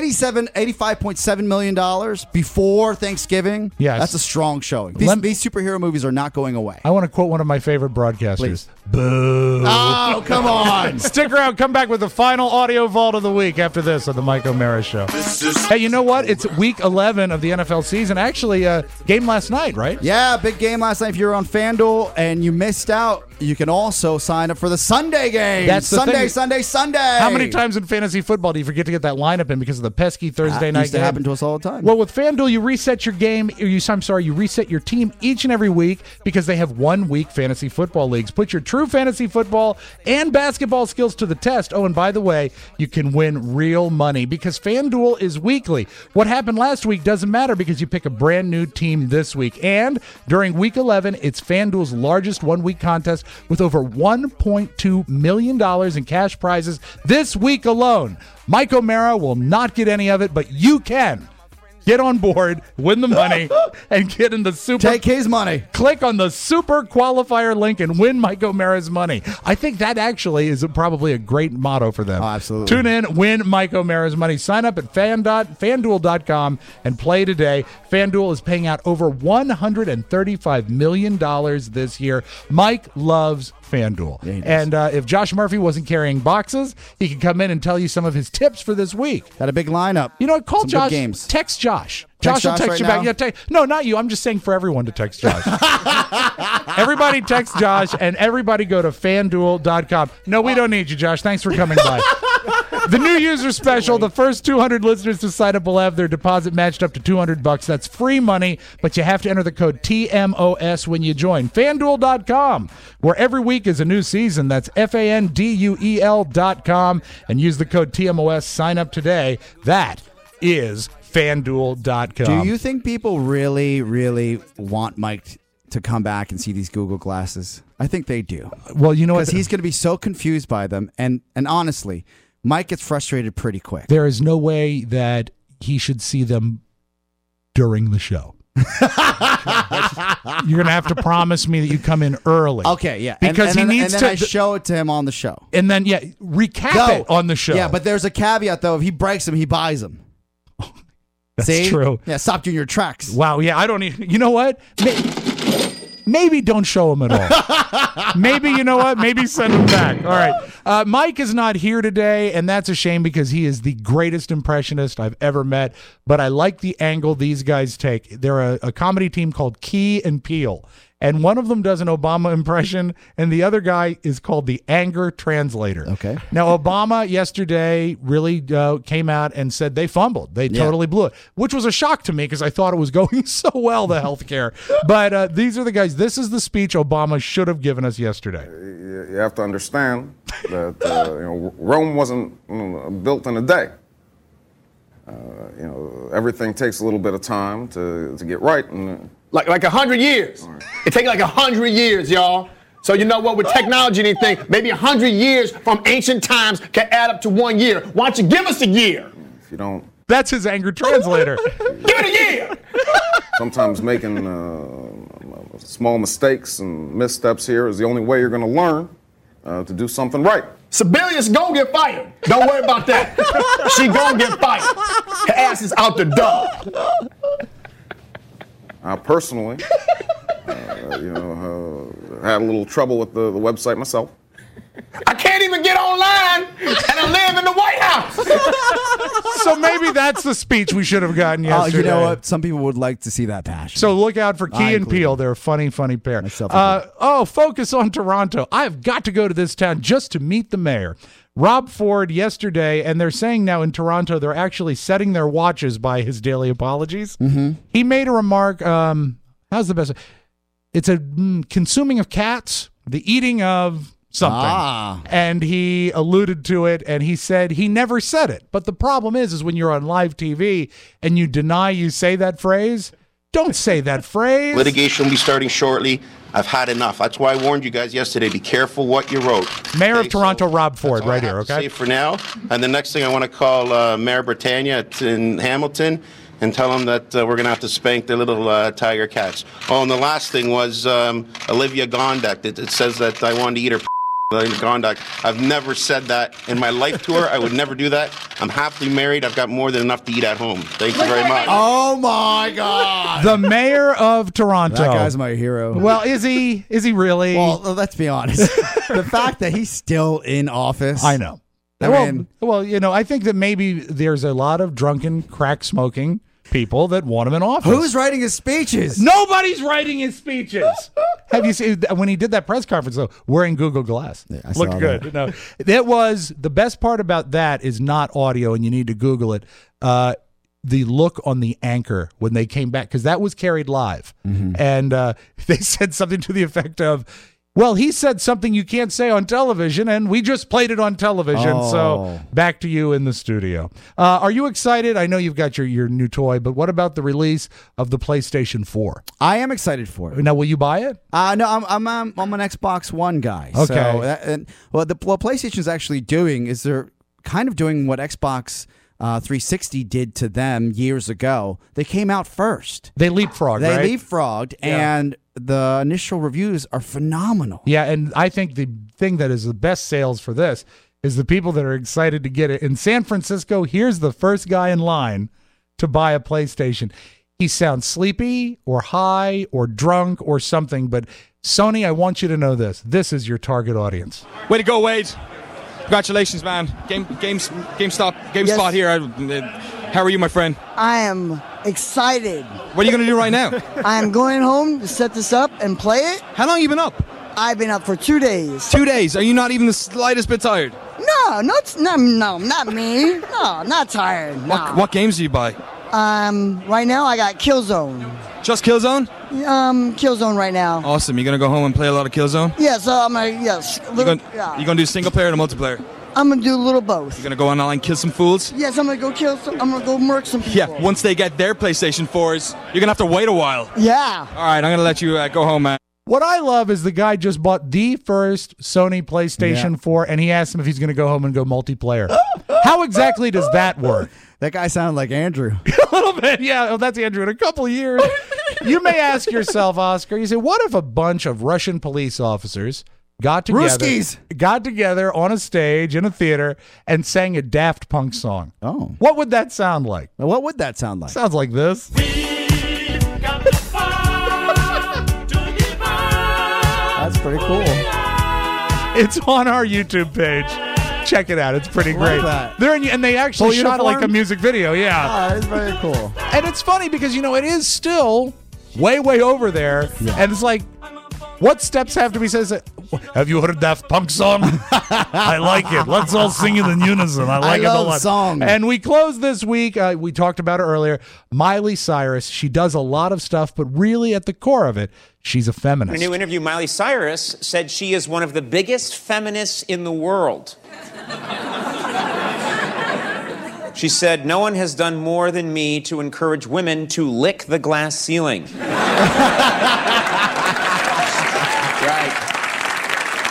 $85.7 million before Thanksgiving, yes. That's a strong showing. These superhero movies are not going away. I want to quote one of my favorite broadcasters. Please. Boo. Oh, come on. Stick around. Come back with the final audio vault of the week after this on the Mike O'Mara Show. Hey, you know what? It's week 11 of the NFL season. Actually, game last night, right? Yeah, big game last night. If you're on FanDuel and you missed out, you can also sign up for the Sunday game. That's the Sunday. How many times in fantasy football do you forget to get that lineup in because of the pesky Thursday night used to game? happen to us all the time. Well, with FanDuel, you reset your game. You reset your team each and every week because they have 1 week fantasy football leagues. Put your true fantasy football and basketball skills to the test. Oh, and by the way, you can win real money because FanDuel is weekly. What happened last week doesn't matter because you pick a brand new team this week. And during week 11, it's FanDuel's largest 1 week contest with over $1.2 million in cash prizes this week alone. Mike O'Mara will not get any of it, but you can. Get on board, win the money, and get in the super. Take his money. Click on the super qualifier link and win Mike O'Mara's money. I think that actually is probably a great motto for them. Oh, absolutely. Tune in, win Mike O'Mara's money. Sign up at FanDuel.com and play today. FanDuel is paying out over $135 million this year. Mike loves FanDuel. Yeah, he does. And if Josh Murphy wasn't carrying boxes, he could come in and tell you some of his tips for this week. Got a big lineup. You know what? Call Some Josh. good games. Text Josh. Text Josh will Josh text right you now? back. Yeah, no, not you. I'm just saying for everyone to text Josh. Everybody text Josh, and everybody go to FanDuel.com. No, we don't need you, Josh. Thanks for coming by. The new user special, the first 200 listeners to sign up will have their deposit matched up to $200. That's free money, but you have to enter the code TMOS when you join. FanDuel.com, where every week is a new season. That's FanDuel.com, and use the code TMOS. Sign up today. That is FanDuel.com. Do you think people really, really want Mike to come back and see these Google glasses? I think they do. Well, you know what? Because he's going to be so confused by them. And honestly, Mike gets frustrated pretty quick. There is no way that he should see them during the show. You're going to have to promise me that you come in early. Okay, yeah. Because he needs and then I show it to him on the show. And then, recap it on the show. Yeah, but there's a caveat, though. If he breaks them, he buys them. That's See? true. Yeah, stop doing your tracks. Wow, yeah, I don't even... You know what? Maybe don't show him at all. Maybe, you know what? Maybe send him back. All right. Mike is not here today, and that's a shame because he is the greatest impressionist I've ever met. But I like the angle these guys take. They're a comedy team called Key and Peele. And one of them does an Obama impression, and the other guy is called the Anger Translator. Okay. Now, Obama yesterday really came out and said they fumbled. They totally blew it, which was a shock to me because I thought it was going so well, the healthcare. But these are the guys. This is the speech Obama should have given us yesterday. You have to understand that Rome wasn't built in a day. Everything takes a little bit of time to get right. And Like 100 years. It takes like 100 years, y'all. So you know what? With technology and anything, maybe 100 years from ancient times can add up to 1 year. Why don't you give us a year? If you don't... That's his anger translator. Give it a year! Sometimes making small mistakes and missteps here is the only way you're going to learn to do something right. Sibelius gon' get fired. Don't worry about that. She gon' get fired. Her ass is out the door. I personally, had a little trouble with the website myself. I can't even get online, and I live in the White House. So maybe that's the speech we should have gotten yesterday. You know what? Some people would like to see that passion. So look out for Key and Peele. They're a funny pair. Focus on Toronto. I've got to go to this town just to meet the mayor. Rob Ford yesterday, and they're saying now in Toronto they're actually setting their watches by his daily apologies. Mm-hmm. He made a remark, how's the best? It's a consuming of cats, the eating of something. And he alluded to it, and he said he never said it. But the problem is when you're on live TV and you deny you say that phrase, don't say that phrase. Litigation will be starting shortly. I've had enough. That's why I warned you guys yesterday. Be careful what you wrote. Mayor of Toronto, Rob Ford, right here, okay? Say for now. And the next thing I want to call Mayor Britannia in Hamilton and tell them that we're going to have to spank their little tiger cats. Oh, and the last thing was Olivia Gondak. It says that I wanted to eat her Gondak. I've never said that in my life to her. I would never do that. I'm happily married. I've got more than enough to eat at home. Thank you very much. Oh my God! The mayor of Toronto. That guy's my hero. Well, is he? Is he really? Well, let's be honest. The fact that he's still in office. I know. I think that maybe there's a lot of drunken, crack smoking people that want him in office. Who's writing his speeches? Nobody's writing his speeches. Have you seen when he did that press conference though, wearing Google Glass? Yeah, looked good. That. No, that was the best part about that is not audio, and you need to Google it. The look on the anchor when they came back, because that was carried live, and they said something to the effect of, well, he said something you can't say on television, and we just played it on television, so back to you in the studio. Are you excited? I know you've got your new toy, but what about the release of the PlayStation 4? I am excited for it. Now, will you buy it? No, I'm an Xbox One guy. Okay. So what PlayStation is actually doing is they're kind of doing what Xbox 360 did to them years ago. They came out first. They leapfrogged, right? They leapfrogged, and the initial reviews are phenomenal. Yeah, and I think the thing that is the best sales for this is the people that are excited to get it. In San Francisco, here's the first guy in line to buy a PlayStation. He sounds sleepy or high or drunk or something, but Sony, I want you to know this. This is your target audience. Way to go, Wade. Congratulations, man. GameSpot here. How are you, my friend? I am excited. What are you going to do right now? I'm going home to set this up and play it. How long have you been up? I've been up for 2 days. 2 days? Are you not even the slightest bit tired? No, not me. No, not tired. No. What games do you buy? Right now I got Killzone. Just Killzone? Killzone right now. Awesome. You gonna go home and play a lot of Killzone? Yeah, so I'm gonna, yes. You gonna do single player or multiplayer? I'm gonna do a little both. You gonna go online and kill some fools? Yes, I'm gonna go murk some people. Yeah, once they get their PlayStation 4s, you're gonna have to wait a while. Yeah. All right, I'm gonna let you go home, man. What I love is the guy just bought the first Sony PlayStation 4, and he asked him if he's going to go home and go multiplayer. How exactly does that work? That guy sounded like Andrew. A little bit, yeah. Well, that's Andrew in a couple of years. You may ask yourself, Oscar, you say, what if a bunch of Russian police officers got together on a stage in a theater and sang a Daft Punk song? Oh. What would that sound like? What would that sound like? Sounds like this. That's pretty cool. It's on our YouTube page. Check it out. It's pretty great. They're and they actually shot it like a music video. Yeah. It's very cool. And it's funny because, it is still way over there. Yeah. And it's like, what steps have to be said? Have you heard Daft Punk song? I like it. Let's all sing it in unison. I like it a lot. Song. And we close this week. We talked about it earlier. Miley Cyrus. She does a lot of stuff, but really at the core of it, she's a feminist. In a new interview, Miley Cyrus said she is one of the biggest feminists in the world. She said, "No one has done more than me to encourage women to lick the glass ceiling." Right.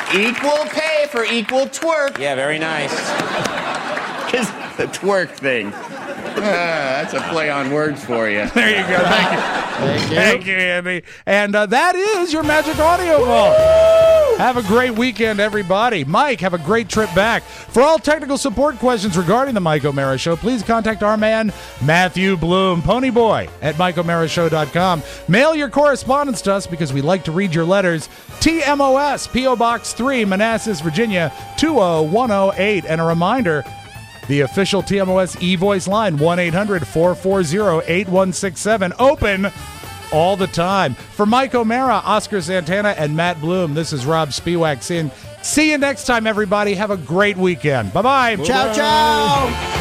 Equal pay for equal twerk. Yeah, very nice. Just the twerk thing. That's a play on words for you. There you go. Thank you. Thank you, Andy. And that is your Magic Audio Vault. Have a great weekend, everybody. Mike, have a great trip back. For all technical support questions regarding the Mike O'Mara Show, please contact our man, Matthew Bloom, Ponyboy at MikeO'MaraShow.com. Mail your correspondence to us because we like to read your letters. TMOS, P.O. Box 3, Manassas, Virginia, 20108. And a reminder, the official TMOS eVoice line, 1-800-440-8167, open all the time. For Mike O'Mara, Oscar Santana, and Matt Bloom, this is Rob Spiewak saying, see you next time, everybody. Have a great weekend. Bye-bye. Ciao, ciao.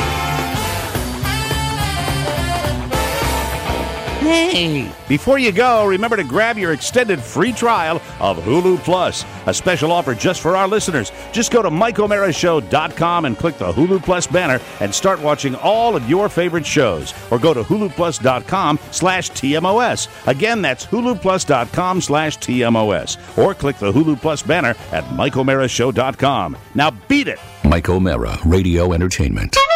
Hey, before you go, remember to grab your extended free trial of Hulu Plus. A special offer just for our listeners. Just go to MikeO'MaraShow.com and click the Hulu Plus banner and start watching all of your favorite shows. Or go to HuluPlus.com/TMOS. Again, that's HuluPlus.com/TMOS. Or click the Hulu Plus banner at MikeO'MaraShow.com. Now beat it! Mike O'Mara, Radio Entertainment.